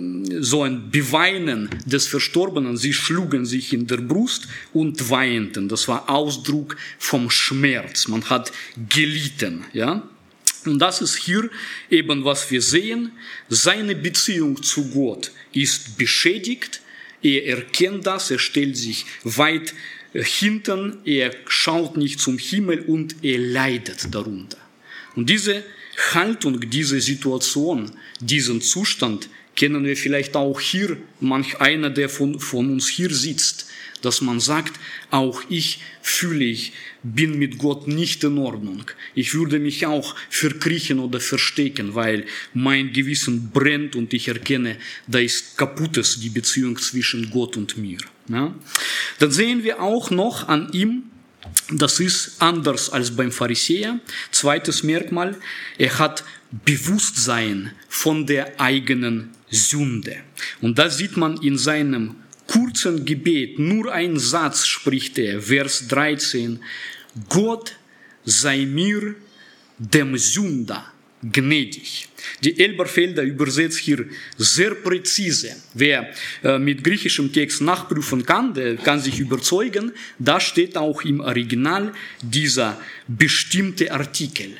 Beweinen des Verstorbenen. Sie schlugen sich in der Brust und weinten. Das war Ausdruck vom Schmerz. Man hat gelitten, ja. Und das ist hier eben, was wir sehen. Seine Beziehung zu Gott ist beschädigt. Er erkennt das, er stellt sich weit hinten, er schaut nicht zum Himmel und er leidet darunter. Und diese Haltung, diese Situation, diesen Zustand kennen wir vielleicht auch hier, manch einer, der von uns hier sitzt, dass man sagt, auch ich fühle, ich bin mit Gott nicht in Ordnung. Ich würde mich auch verkriechen oder verstecken, weil mein Gewissen brennt und ich erkenne, da ist kaputtes die Beziehung zwischen Gott und mir. Ja? Dann sehen wir auch noch an ihm, das ist anders als beim Pharisäer. Zweites Merkmal, er hat Bewusstsein von der eigenen Sünde. Und das sieht man in seinem kurzen Gebet, nur ein Satz spricht er, Vers 13, Gott sei mir, dem Sünder, gnädig. Die Elberfelder übersetzt hier sehr präzise. Wer mit griechischem Text nachprüfen kann, der kann sich überzeugen, da steht auch im Original dieser bestimmte Artikel.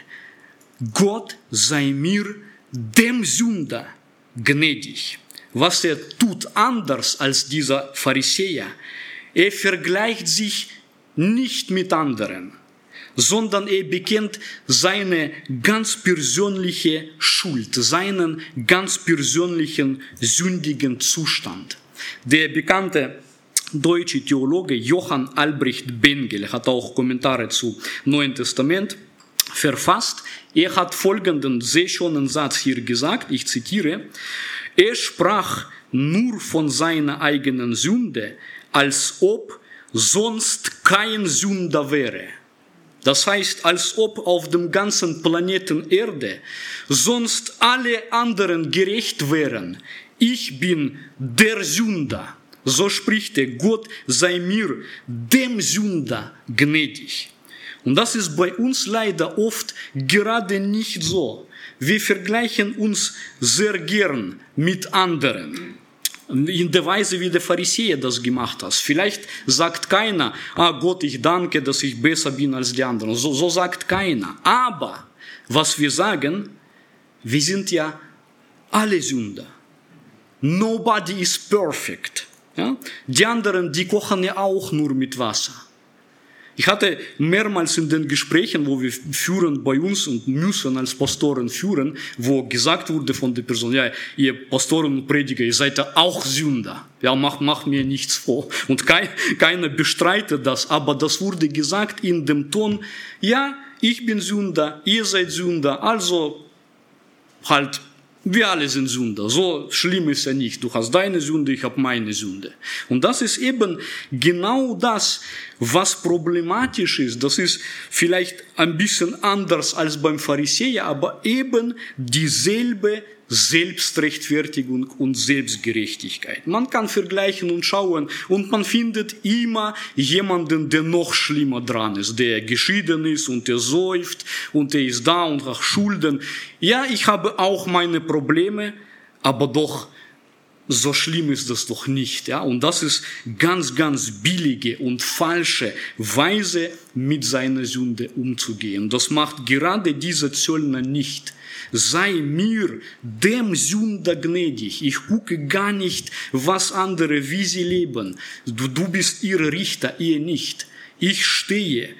Gott sei mir, dem Sünder, gnädig. Was er tut anders als dieser Pharisäer, er vergleicht sich nicht mit anderen, sondern er bekennt seine ganz persönliche Schuld, seinen ganz persönlichen sündigen Zustand. Der bekannte deutsche Theologe Johann Albrecht Bengel hat auch Kommentare zu Neuen Testament verfasst. Er hat folgenden sehr schönen Satz hier gesagt, ich zitiere, er sprach nur von seiner eigenen Sünde, als ob sonst kein Sünder wäre. Das heißt, als ob auf dem ganzen Planeten Erde sonst alle anderen gerecht wären. Ich bin der Sünder. So spricht er, Gott sei mir, dem Sünder, gnädig. Und das ist bei uns leider oft gerade nicht so. Wir vergleichen uns sehr gern mit anderen. In der Weise, wie der Pharisäer das gemacht hat. Vielleicht sagt keiner, Gott, ich danke, dass ich besser bin als die anderen. So sagt keiner. Aber was wir sagen, wir sind ja alle Sünder. Nobody is perfect. Ja? Die anderen, die kochen ja auch nur mit Wasser. Ich hatte mehrmals in den Gesprächen, wo wir führen bei uns und müssen als Pastoren führen, wo gesagt wurde von der Person, ja, ihr Pastoren und Prediger, ihr seid ja auch Sünder. Ja, macht mir nichts vor. Und keiner bestreitet das, aber das wurde gesagt in dem Ton, ja, ich bin Sünder, ihr seid Sünder, also halt, wir alle sind Sünder. So schlimm ist ja nicht. Du hast deine Sünde, ich habe meine Sünde. Und das ist eben genau das, was problematisch ist. Das ist vielleicht ein bisschen anders als beim Pharisäer, aber eben dieselbe Selbstrechtfertigung und Selbstgerechtigkeit. Man kann vergleichen und schauen und man findet immer jemanden, der noch schlimmer dran ist, der geschieden ist und der säuft und der ist da und hat Schulden. Ja, ich habe auch meine Probleme, aber doch so schlimm ist das doch nicht. Ja? Und das ist ganz, ganz billige und falsche Weise, mit seiner Sünde umzugehen. Das macht gerade dieser Zöllner nicht. Sei mir, dem Sünder, gnädig. Ich gucke gar nicht, was andere, wie sie leben. Du bist ihr Richter, ihr nicht. Ich stehe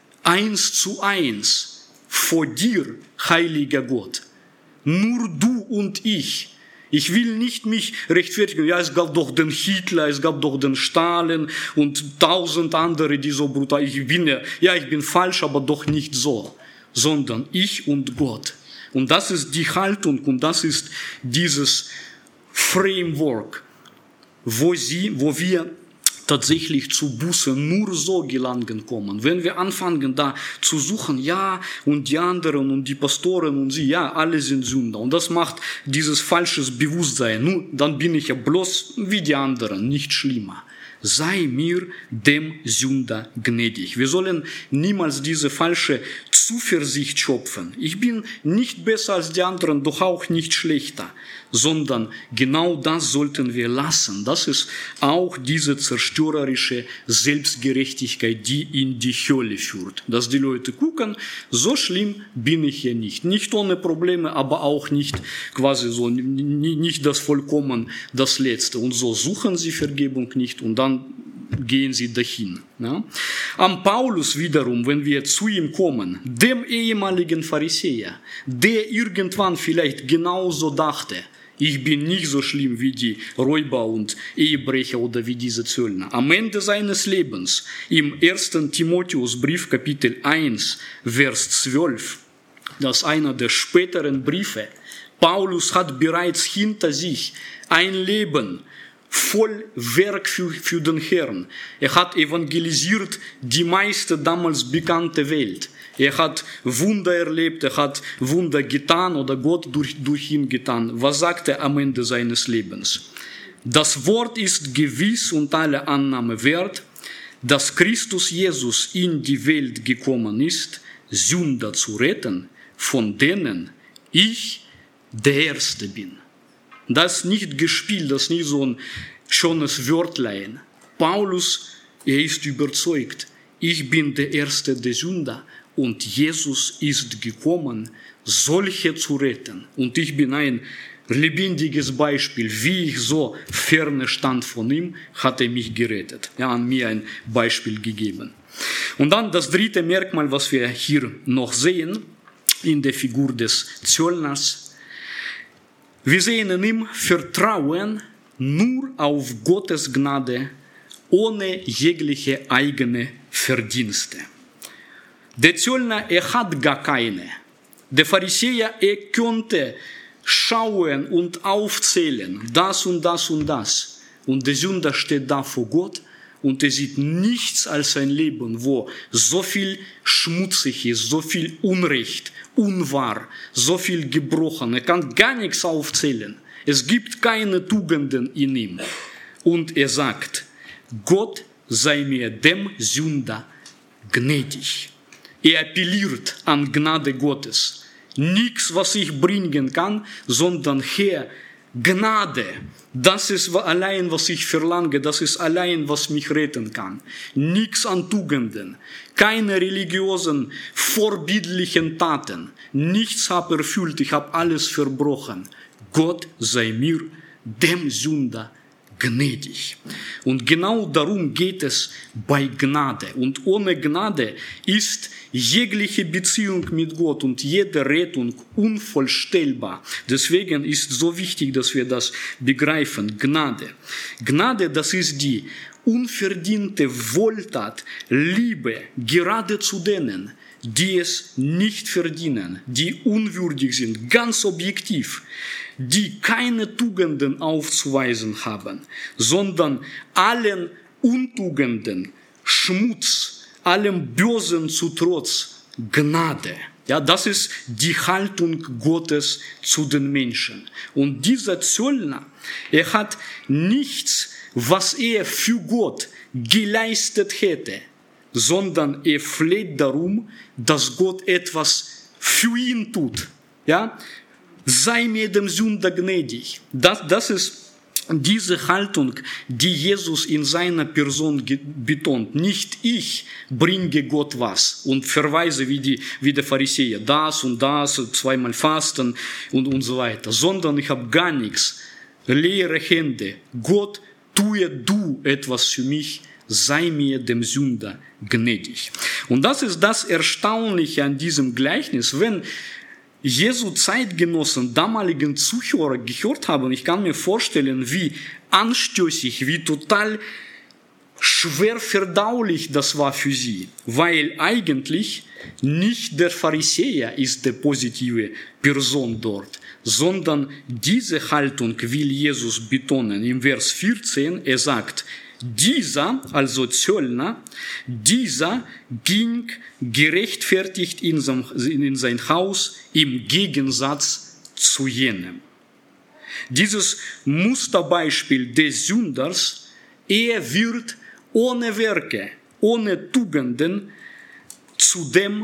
1:1 vor dir, heiliger Gott. Nur du und ich. Ich will nicht mich rechtfertigen. Ja, es gab doch den Hitler, es gab doch den Stalin und 1000 andere, die so brutal. Ich bin falsch, aber doch nicht so. Sondern ich und Gott. Und das ist die Haltung und das ist dieses Framework, wo wir tatsächlich zu Buße nur so gelangen kommen. Wenn wir anfangen da zu suchen, ja, und die anderen und die Pastoren und sie, ja, alle sind Sünder. Und das macht dieses falsches Bewusstsein. Nun, dann bin ich ja bloß wie die anderen, nicht schlimmer. Sei mir, dem Sünder, gnädig. Wir sollen niemals diese falsche Zuversicht schöpfen. Ich bin nicht besser als die anderen, doch auch nicht schlechter. Sondern genau das sollten wir lassen. Das ist auch diese zerstörerische Selbstgerechtigkeit, die in die Hölle führt. Dass die Leute gucken, so schlimm bin ich ja nicht. Nicht ohne Probleme, aber auch nicht quasi so, nicht das Vollkommen, das Letzte. Und so suchen sie Vergebung nicht und dann gehen sie dahin. Ja? Am Paulus wiederum, wenn wir zu ihm kommen, dem ehemaligen Pharisäer, der irgendwann vielleicht genauso dachte, Ich bin nicht so schlimm wie die Räuber und Ehebrecher oder wie diese Zöllner. Am Ende seines Lebens, im 1. Timotheusbrief, Kapitel 1, Vers 12, das ist einer der späteren Briefe, Paulus hat bereits hinter sich ein Leben voll Werk für den Herrn. Er hat evangelisiert die meiste damals bekannte Welt. Er hat Wunder erlebt, er hat Wunder getan oder Gott durch ihn getan. Was sagt er am Ende seines Lebens? Das Wort ist gewiss und alle Annahme wert, dass Christus Jesus in die Welt gekommen ist, Sünder zu retten, von denen ich der Erste bin. Das ist nicht gespielt, das ist nicht so ein schönes Wörtlein. Paulus, er ist überzeugt, ich bin der Erste der Sünder und Jesus ist gekommen, solche zu retten. Und ich bin ein lebendiges Beispiel, wie ich so ferne stand von ihm, hat er mich gerettet. Er hat mir ein Beispiel gegeben. Und dann das dritte Merkmal, was wir hier noch sehen, in der Figur des Zöllners. Wir sehen in ihm Vertrauen nur auf Gottes Gnade, ohne jegliche eigene Verdienste. Der Zöllner, er hat gar keine. Der Pharisäer, er könnte schauen und aufzählen, das und das und das. Und der Sünder steht da vor Gott und er sieht nichts als ein Leben, wo so viel schmutzig ist, so viel Unrecht, unwahr, so viel gebrochen. Er kann gar nichts aufzählen. Es gibt keine Tugenden in ihm. Und er sagt, Gott sei mir dem Sünder gnädig. Er appelliert an Gnade Gottes. Nichts, was ich bringen kann, sondern Herr, Gnade. Das ist allein, was ich verlange. Das ist allein, was mich retten kann. Nichts an Tugenden. Keine religiösen, vorbildlichen Taten. Nichts habe erfüllt. Ich habe alles verbrochen. Gott sei mir, dem Sünder, gnädig. Und genau darum geht es bei Gnade. Und ohne Gnade ist jegliche Beziehung mit Gott und jede Rettung unvollstellbar. Deswegen ist so wichtig, dass wir das begreifen. Gnade. Gnade, das ist die unverdiente Wohltat, Liebe, gerade zu denen, die es nicht verdienen, die unwürdig sind, ganz objektiv, die keine Tugenden aufzuweisen haben, sondern allen Untugenden, Schmutz, allem Bösen zu Trotz, Gnade. Ja, das ist die Haltung Gottes zu den Menschen. Und dieser Zöllner, er hat nichts, was er für Gott geleistet hätte, sondern er fleht darum, dass Gott etwas für ihn tut. Ja? Sei mir dem Sünder gnädig. Das ist diese Haltung, die Jesus in seiner Person betont. Nicht ich bringe Gott was und verweise wie der Pharisäer, das und das, zweimal fasten und so weiter, sondern ich habe gar nichts. Leere Hände. Gott, tue du etwas für mich, sei mir dem Sünder gnädig. Und das ist das Erstaunliche an diesem Gleichnis, wenn Jesu Zeitgenossen, damaligen Zuhörer gehört haben, ich kann mir vorstellen, wie anstößig, wie total schwer verdaulich das war für sie, weil eigentlich nicht der Pharisäer ist die positive Person dort, sondern diese Haltung will Jesus betonen. Im Vers 14, er sagt, dieser, also Zöllner, dieser ging gerechtfertigt in sein Haus im Gegensatz zu jenem. Dieses Musterbeispiel des Sünders, er wird ohne Werke, ohne Tugenden zu dem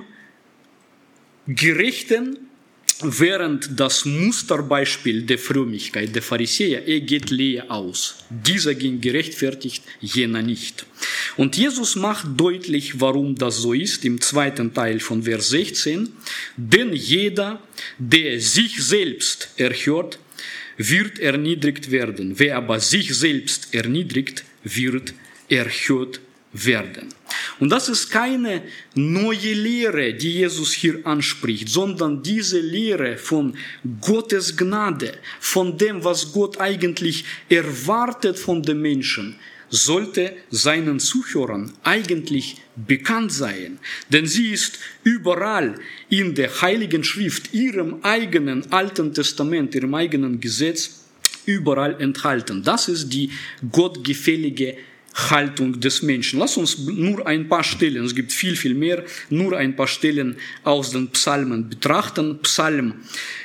Gerechten, während das Musterbeispiel der Frömmigkeit der Pharisäer, er geht leer aus. Dieser ging gerechtfertigt, jener nicht. Und Jesus macht deutlich, warum das so ist, im zweiten Teil von Vers 16. Denn jeder, der sich selbst erhört, wird erniedrigt werden. Wer aber sich selbst erniedrigt, wird erhöht werden. Und das ist keine neue Lehre, die Jesus hier anspricht, sondern diese Lehre von Gottes Gnade, von dem, was Gott eigentlich erwartet von den Menschen, sollte seinen Zuhörern eigentlich bekannt sein. Denn sie ist überall in der Heiligen Schrift, ihrem eigenen Alten Testament, ihrem eigenen Gesetz, überall enthalten. Das ist die gottgefällige Haltung des Menschen. Lass uns nur ein paar Stellen, es gibt viel, viel mehr, nur ein paar Stellen aus den Psalmen betrachten. Psalm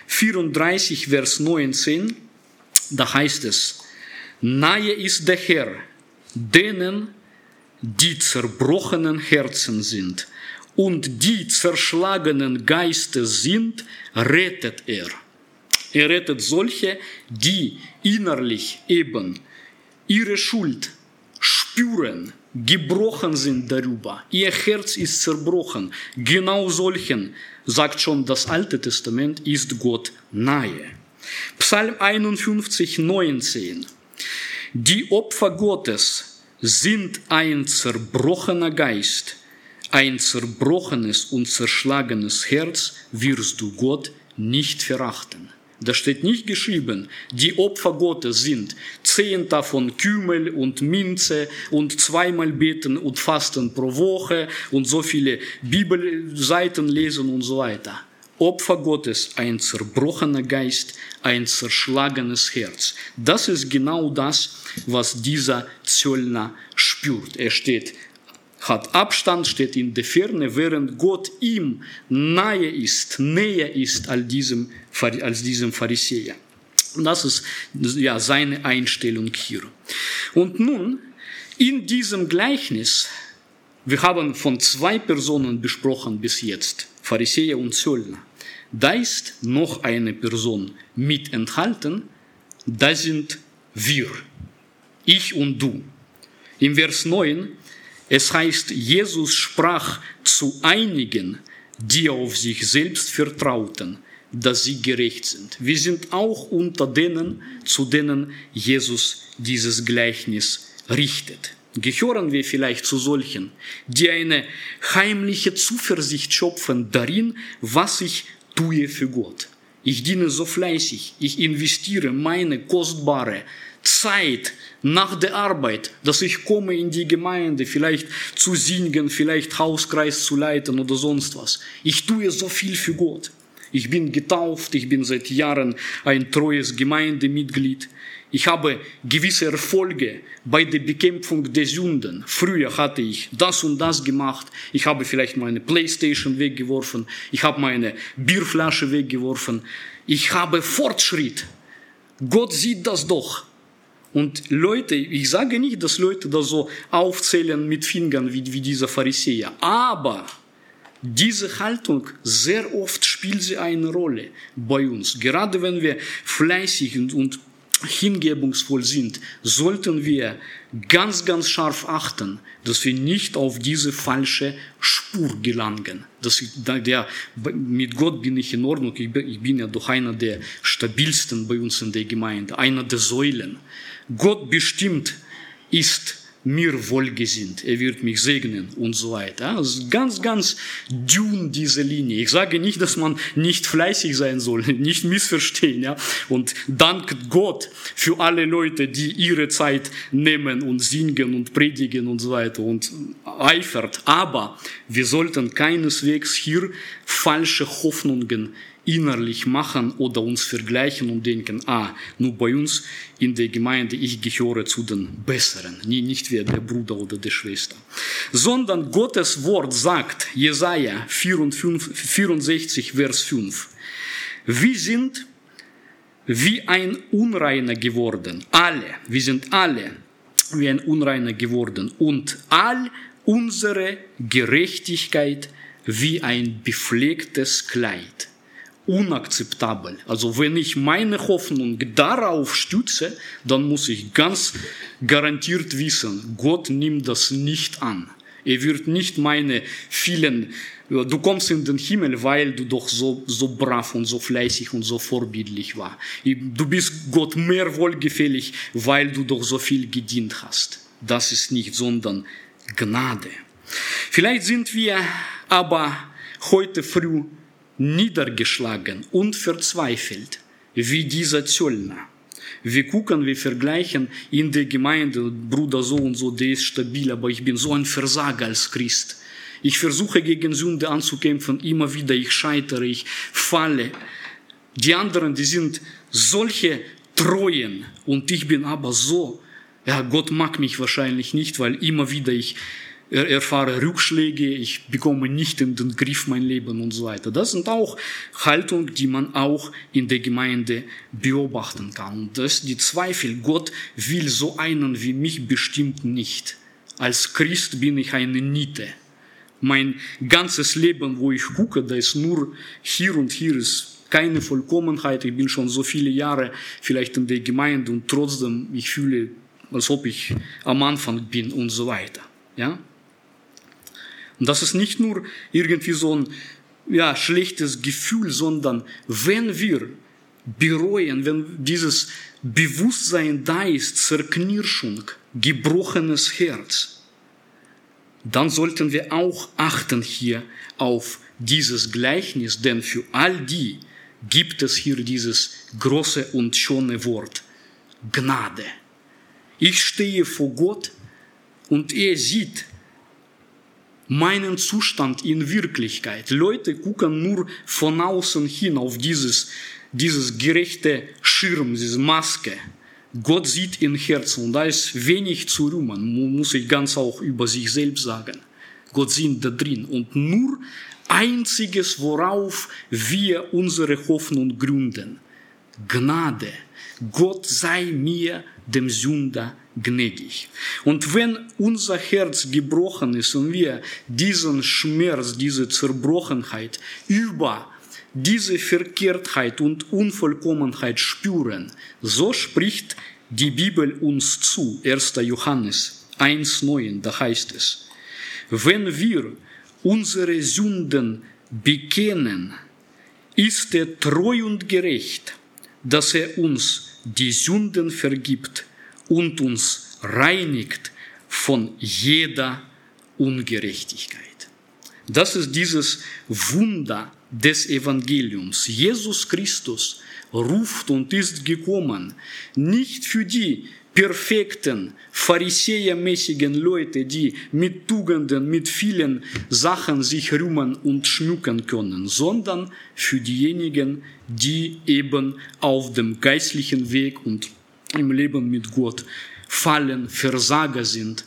34, Vers 19, da heißt es, nahe ist der Herr, denen, die zerbrochenen Herzen sind und die zerschlagenen Geistes sind, rettet er. Er rettet solche, die innerlich eben ihre Schuld spüren, gebrochen sind darüber. Ihr Herz ist zerbrochen. Genau solchen, sagt schon das Alte Testament, ist Gott nahe. Psalm 51, 19. Die Opfer Gottes sind ein zerbrochener Geist, ein zerbrochenes und zerschlagenes Herz wirst du Gott nicht verachten. Da steht nicht geschrieben, die Opfer Gottes sind 10 von Kümmel und Minze und 2-mal beten und fasten pro Woche und so viele Bibelseiten lesen und so weiter. Opfer Gottes, ein zerbrochener Geist, ein zerschlagenes Herz. Das ist genau das, was dieser Zöllner spürt. Er hat Abstand, steht in der Ferne, während Gott ihm näher ist als diesem Pharisäer. Und das ist ja seine Einstellung hier. Und nun, in diesem Gleichnis, wir haben von 2 Personen besprochen bis jetzt, Pharisäer und Zöllner. Da ist noch eine Person mit enthalten, das sind wir, ich und du. Im Vers 9, es heißt, Jesus sprach zu einigen, die auf sich selbst vertrauten, dass sie gerecht sind. Wir sind auch unter denen, zu denen Jesus dieses Gleichnis richtet. Gehören wir vielleicht zu solchen, die eine heimliche Zuversicht schöpfen darin, was ich tue für Gott. Ich diene so fleißig, ich investiere meine kostbare Zeit nach der Arbeit, dass ich komme in die Gemeinde, vielleicht zu singen, vielleicht Hauskreis zu leiten oder sonst was. Ich tue so viel für Gott. Ich bin getauft, ich bin seit Jahren ein treues Gemeindemitglied. Ich habe gewisse Erfolge bei der Bekämpfung der Sünden. Früher hatte ich das und das gemacht. Ich habe vielleicht meine Playstation weggeworfen. Ich habe meine Bierflasche weggeworfen. Ich habe Fortschritt. Gott sieht das doch. Und Leute, ich sage nicht, dass Leute da so aufzählen mit Fingern wie dieser Pharisäer. Aber diese Haltung, sehr oft spielt sie eine Rolle bei uns. Gerade wenn wir fleißig und hingebungsvoll sind, sollten wir ganz, ganz scharf achten, dass wir nicht auf diese falsche Spur gelangen. Mit Gott bin ich in Ordnung, ich bin ja doch einer der stabilsten bei uns in der Gemeinde, einer der Säulen. Gott bestimmt ist mir wohlgesinnt, er wird mich segnen und so weiter. Das ist ganz, ganz dünn, diese Linie. Ich sage nicht, dass man nicht fleißig sein soll, nicht missverstehen. Ja? Und dankt Gott für alle Leute, die ihre Zeit nehmen und singen und predigen und so weiter und eifert. Aber wir sollten keineswegs hier falsche Hoffnungen innerlich machen oder uns vergleichen und denken, nur bei uns in der Gemeinde, ich gehöre zu den Besseren, nicht wie der Bruder oder die Schwester. Sondern Gottes Wort sagt, Jesaja 64, Vers 5, wir sind wie ein Unreiner geworden, wir sind alle wie ein Unreiner geworden und all unsere Gerechtigkeit wie ein beflecktes Kleid. Unakzeptabel. Also wenn ich meine Hoffnung darauf stütze, dann muss ich ganz garantiert wissen, Gott nimmt das nicht an. Er wird nicht meine vielen, du kommst in den Himmel, weil du doch so brav und so fleißig und so vorbildlich war. Du bist Gott mehr wohlgefällig, weil du doch so viel gedient hast. Das ist nicht, sondern Gnade. Vielleicht sind wir aber heute früh niedergeschlagen und verzweifelt, wie dieser Zöllner. Wir gucken, wir vergleichen in der Gemeinde, Bruder so und so, der ist stabil, aber ich bin so ein Versager als Christ. Ich versuche gegen Sünde anzukämpfen, immer wieder, ich scheitere, ich falle. Die anderen, die sind solche Treuen und ich bin aber so, ja, Gott mag mich wahrscheinlich nicht, weil immer wieder ich erfahre Rückschläge, ich bekomme nicht in den Griff mein Leben und so weiter. Das sind auch Haltungen, die man auch in der Gemeinde beobachten kann. Und das ist die Zweifel. Gott will so einen wie mich bestimmt nicht. Als Christ bin ich eine Niete. Mein ganzes Leben, wo ich gucke, da ist nur hier und hier ist keine Vollkommenheit. Ich bin schon so viele Jahre vielleicht in der Gemeinde und trotzdem, ich fühle, als ob ich am Anfang bin und so weiter. Ja? Und das ist nicht nur irgendwie so ein schlechtes Gefühl, sondern wenn wir bereuen, wenn dieses Bewusstsein da ist, Zerknirschung, gebrochenes Herz, dann sollten wir auch achten hier auf dieses Gleichnis, denn für all die gibt es hier dieses große und schöne Wort, Gnade. Ich stehe vor Gott und er sieht meinen Zustand in Wirklichkeit. Leute gucken nur von außen hin auf dieses gerechte Schirm, diese Maske. Gott sieht in Herzen und da ist wenig zu rühmen, muss ich ganz auch über sich selbst sagen. Gott sieht da drin und nur einziges, worauf wir unsere Hoffnung gründen. Gnade. Gott sei mir, dem Sünder, gnädig. Und wenn unser Herz gebrochen ist und wir diesen Schmerz, diese Zerbrochenheit über diese Verkehrtheit und Unvollkommenheit spüren, so spricht die Bibel uns zu. 1. Johannes 1,9, da heißt es, wenn wir unsere Sünden bekennen, ist er treu und gerecht, dass er uns die Sünden vergibt und uns reinigt von jeder Ungerechtigkeit. Das ist dieses Wunder des Evangeliums. Jesus Christus ruft und ist gekommen, nicht für die perfekten, pharisäermäßigen Leute, die mit Tugenden, mit vielen Sachen sich rühmen und schmücken können, sondern für diejenigen, die eben auf dem geistlichen Weg und im Leben mit Gott fallen, Versager sind.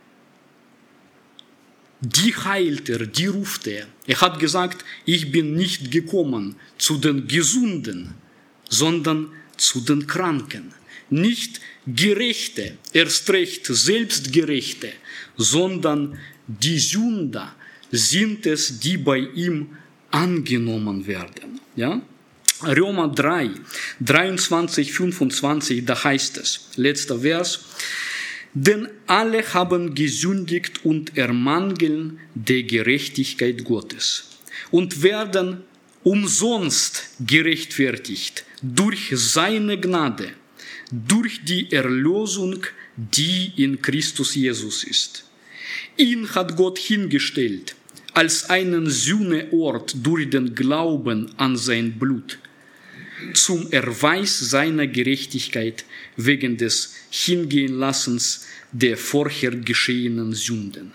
Die heilt er, die ruft er. Er hat gesagt, ich bin nicht gekommen zu den Gesunden, sondern zu den Kranken. Nicht Gerechte, erst recht Selbstgerechte, sondern die Sünder sind es, die bei ihm angenommen werden. Ja? Römer 3, 23, 25, da heißt es, letzter Vers, denn alle haben gesündigt und ermangeln der Gerechtigkeit Gottes und werden umsonst gerechtfertigt durch seine Gnade, durch die Erlösung, die in Christus Jesus ist. Ihn hat Gott hingestellt als einen Sühneort durch den Glauben an sein Blut, zum Erweis seiner Gerechtigkeit wegen des Hingehenlassens der vorher geschehenen Sünden.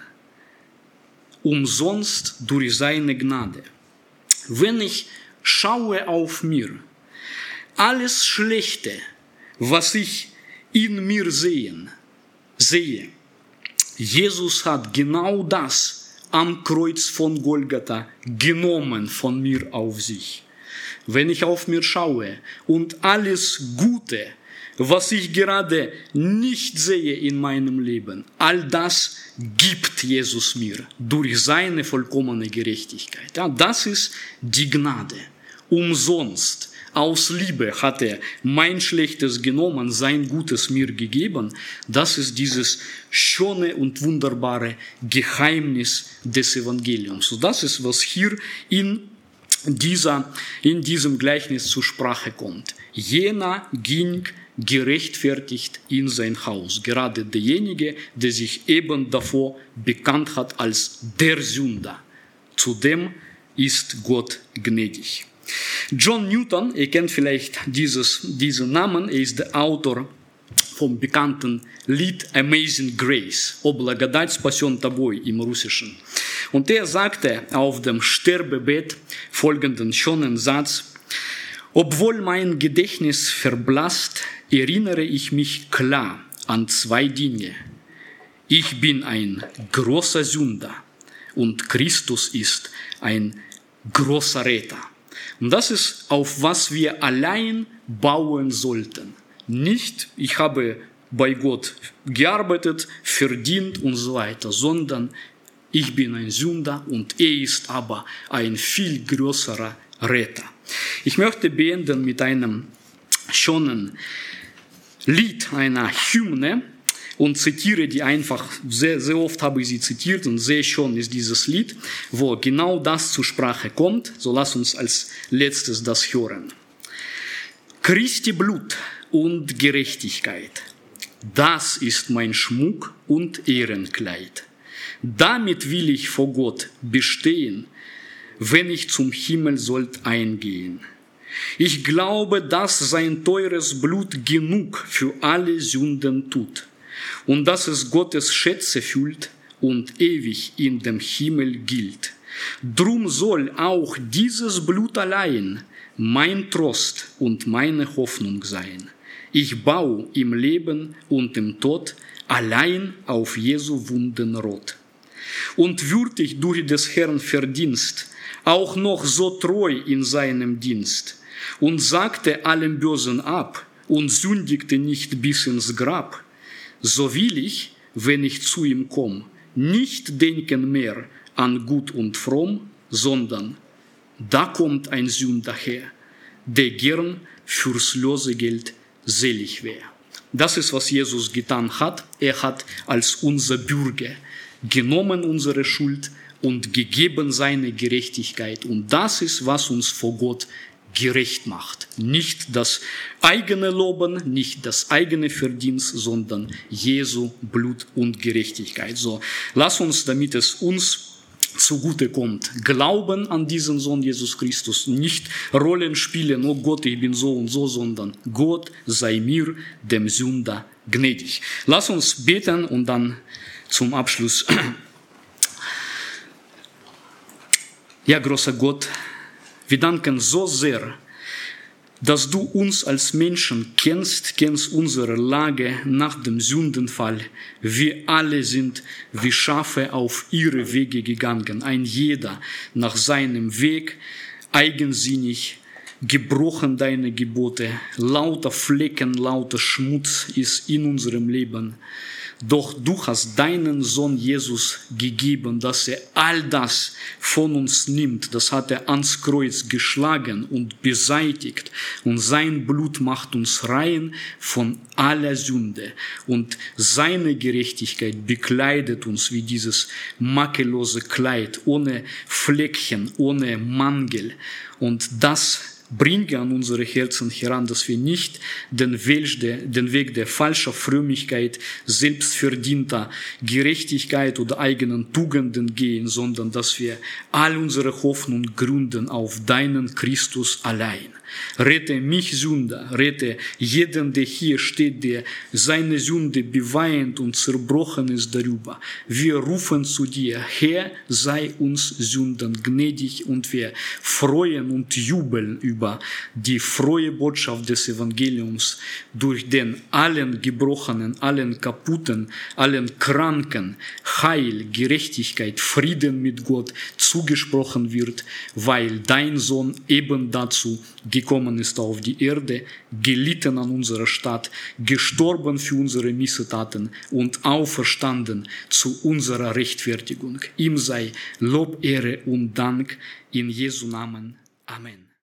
Umsonst durch seine Gnade. Wenn ich schaue auf mir, alles Schlechte, was ich in mir sehe, Jesus hat genau das am Kreuz von Golgatha genommen von mir auf sich. Wenn ich auf mir schaue und alles Gute, was ich gerade nicht sehe in meinem Leben, all das gibt Jesus mir durch seine vollkommene Gerechtigkeit. Ja, das ist die Gnade. Umsonst. Aus Liebe hat er mein Schlechtes genommen, sein Gutes mir gegeben. Das ist dieses schöne und wunderbare Geheimnis des Evangeliums. Und das ist, was hier in dieser in diesem Gleichnis zur Sprache kommt. Jener ging gerechtfertigt in sein Haus. Gerade derjenige, der sich eben davor bekannt hat als der Sünder. Zudem ist Gott gnädig. John Newton, ihr kennt vielleicht diesen Namen, er ist der Autor vom bekannten Lied Amazing Grace, «О благодать спасен тобой» im Russischen. Und er sagte auf dem Sterbebett folgenden schönen Satz: Obwohl mein Gedächtnis verblasst, erinnere ich mich klar an zwei Dinge. Ich bin ein großer Sünder und Christus ist ein großer Retter. Und das ist, auf was wir allein bauen sollten. Nicht, ich habe bei Gott gearbeitet, verdient und so weiter, sondern ich bin ein Sünder und er ist aber ein viel größerer Retter. Ich möchte beenden mit einem schönen Lied, einer Hymne, und zitiere die einfach, sehr, sehr oft habe ich sie zitiert und sehr schön ist dieses Lied, wo genau das zur Sprache kommt. So lass uns als letztes das hören. Christi Blut und Gerechtigkeit, das ist mein Schmuck und Ehrenkleid. Damit will ich vor Gott bestehen, wenn ich zum Himmel sollt eingehen. Ich glaube, dass sein teures Blut genug für alle Sünden tut und dass es Gottes Schätze füllt und ewig in dem Himmel gilt. Drum soll auch dieses Blut allein mein Trost und meine Hoffnung sein. Ich baue im Leben und im Tod allein auf Jesu Wunden Rot. Und würdig durch des Herrn Verdienst, auch noch so treu in seinem Dienst, und sagte allem Bösen ab und sündigte nicht bis ins Grab, so will ich, wenn ich zu ihm komm, nicht denken mehr an gut und fromm, sondern da kommt ein Sünder her, der gern fürs Lösegeld selig wäre. Das ist, was Jesus getan hat. Er hat als unser Bürger genommen unsere Schuld und gegeben seine Gerechtigkeit. Und das ist, was uns vor Gott gerecht macht. Nicht das eigene Loben, nicht das eigene Verdienst, sondern Jesu Blut und Gerechtigkeit. So, lass uns, damit es uns zugute kommt, glauben an diesen Sohn Jesus Christus, nicht Rollen spielen, oh Gott, ich bin so und so, sondern Gott sei mir, dem Sünder, gnädig. Lass uns beten und dann zum Abschluss. Ja, großer Gott, wir danken so sehr, dass du uns als Menschen kennst unsere Lage nach dem Sündenfall. Wir alle sind wie Schafe auf ihre Wege gegangen, ein jeder nach seinem Weg, eigensinnig, gebrochen deine Gebote, lauter Flecken, lauter Schmutz ist in unserem Leben. Doch du hast deinen Sohn Jesus gegeben, dass er all das von uns nimmt. Das hat er ans Kreuz geschlagen und beseitigt. Und sein Blut macht uns rein von aller Sünde. Und seine Gerechtigkeit bekleidet uns wie dieses makellose Kleid, ohne Fleckchen, ohne Mangel. Und das bringe an unsere Herzen heran, dass wir nicht den Weg der falschen Frömmigkeit, selbstverdienter Gerechtigkeit oder eigenen Tugenden gehen, sondern dass wir all unsere Hoffnung gründen auf deinen Christus allein. Rette mich, Sünder, rette jeden, der hier steht, der seine Sünde beweint und zerbrochen ist darüber. Wir rufen zu dir, Herr, sei uns Sündern gnädig, und wir freuen und jubeln über die frohe Botschaft des Evangeliums, durch den allen Gebrochenen, allen Kaputten, allen Kranken Heil, Gerechtigkeit, Frieden mit Gott zugesprochen wird, weil dein Sohn eben dazu gekommen ist auf die Erde, gelitten an unserer Stadt, gestorben für unsere Missetaten und auferstanden zu unserer Rechtfertigung. Ihm sei Lob, Ehre und Dank in Jesu Namen. Amen.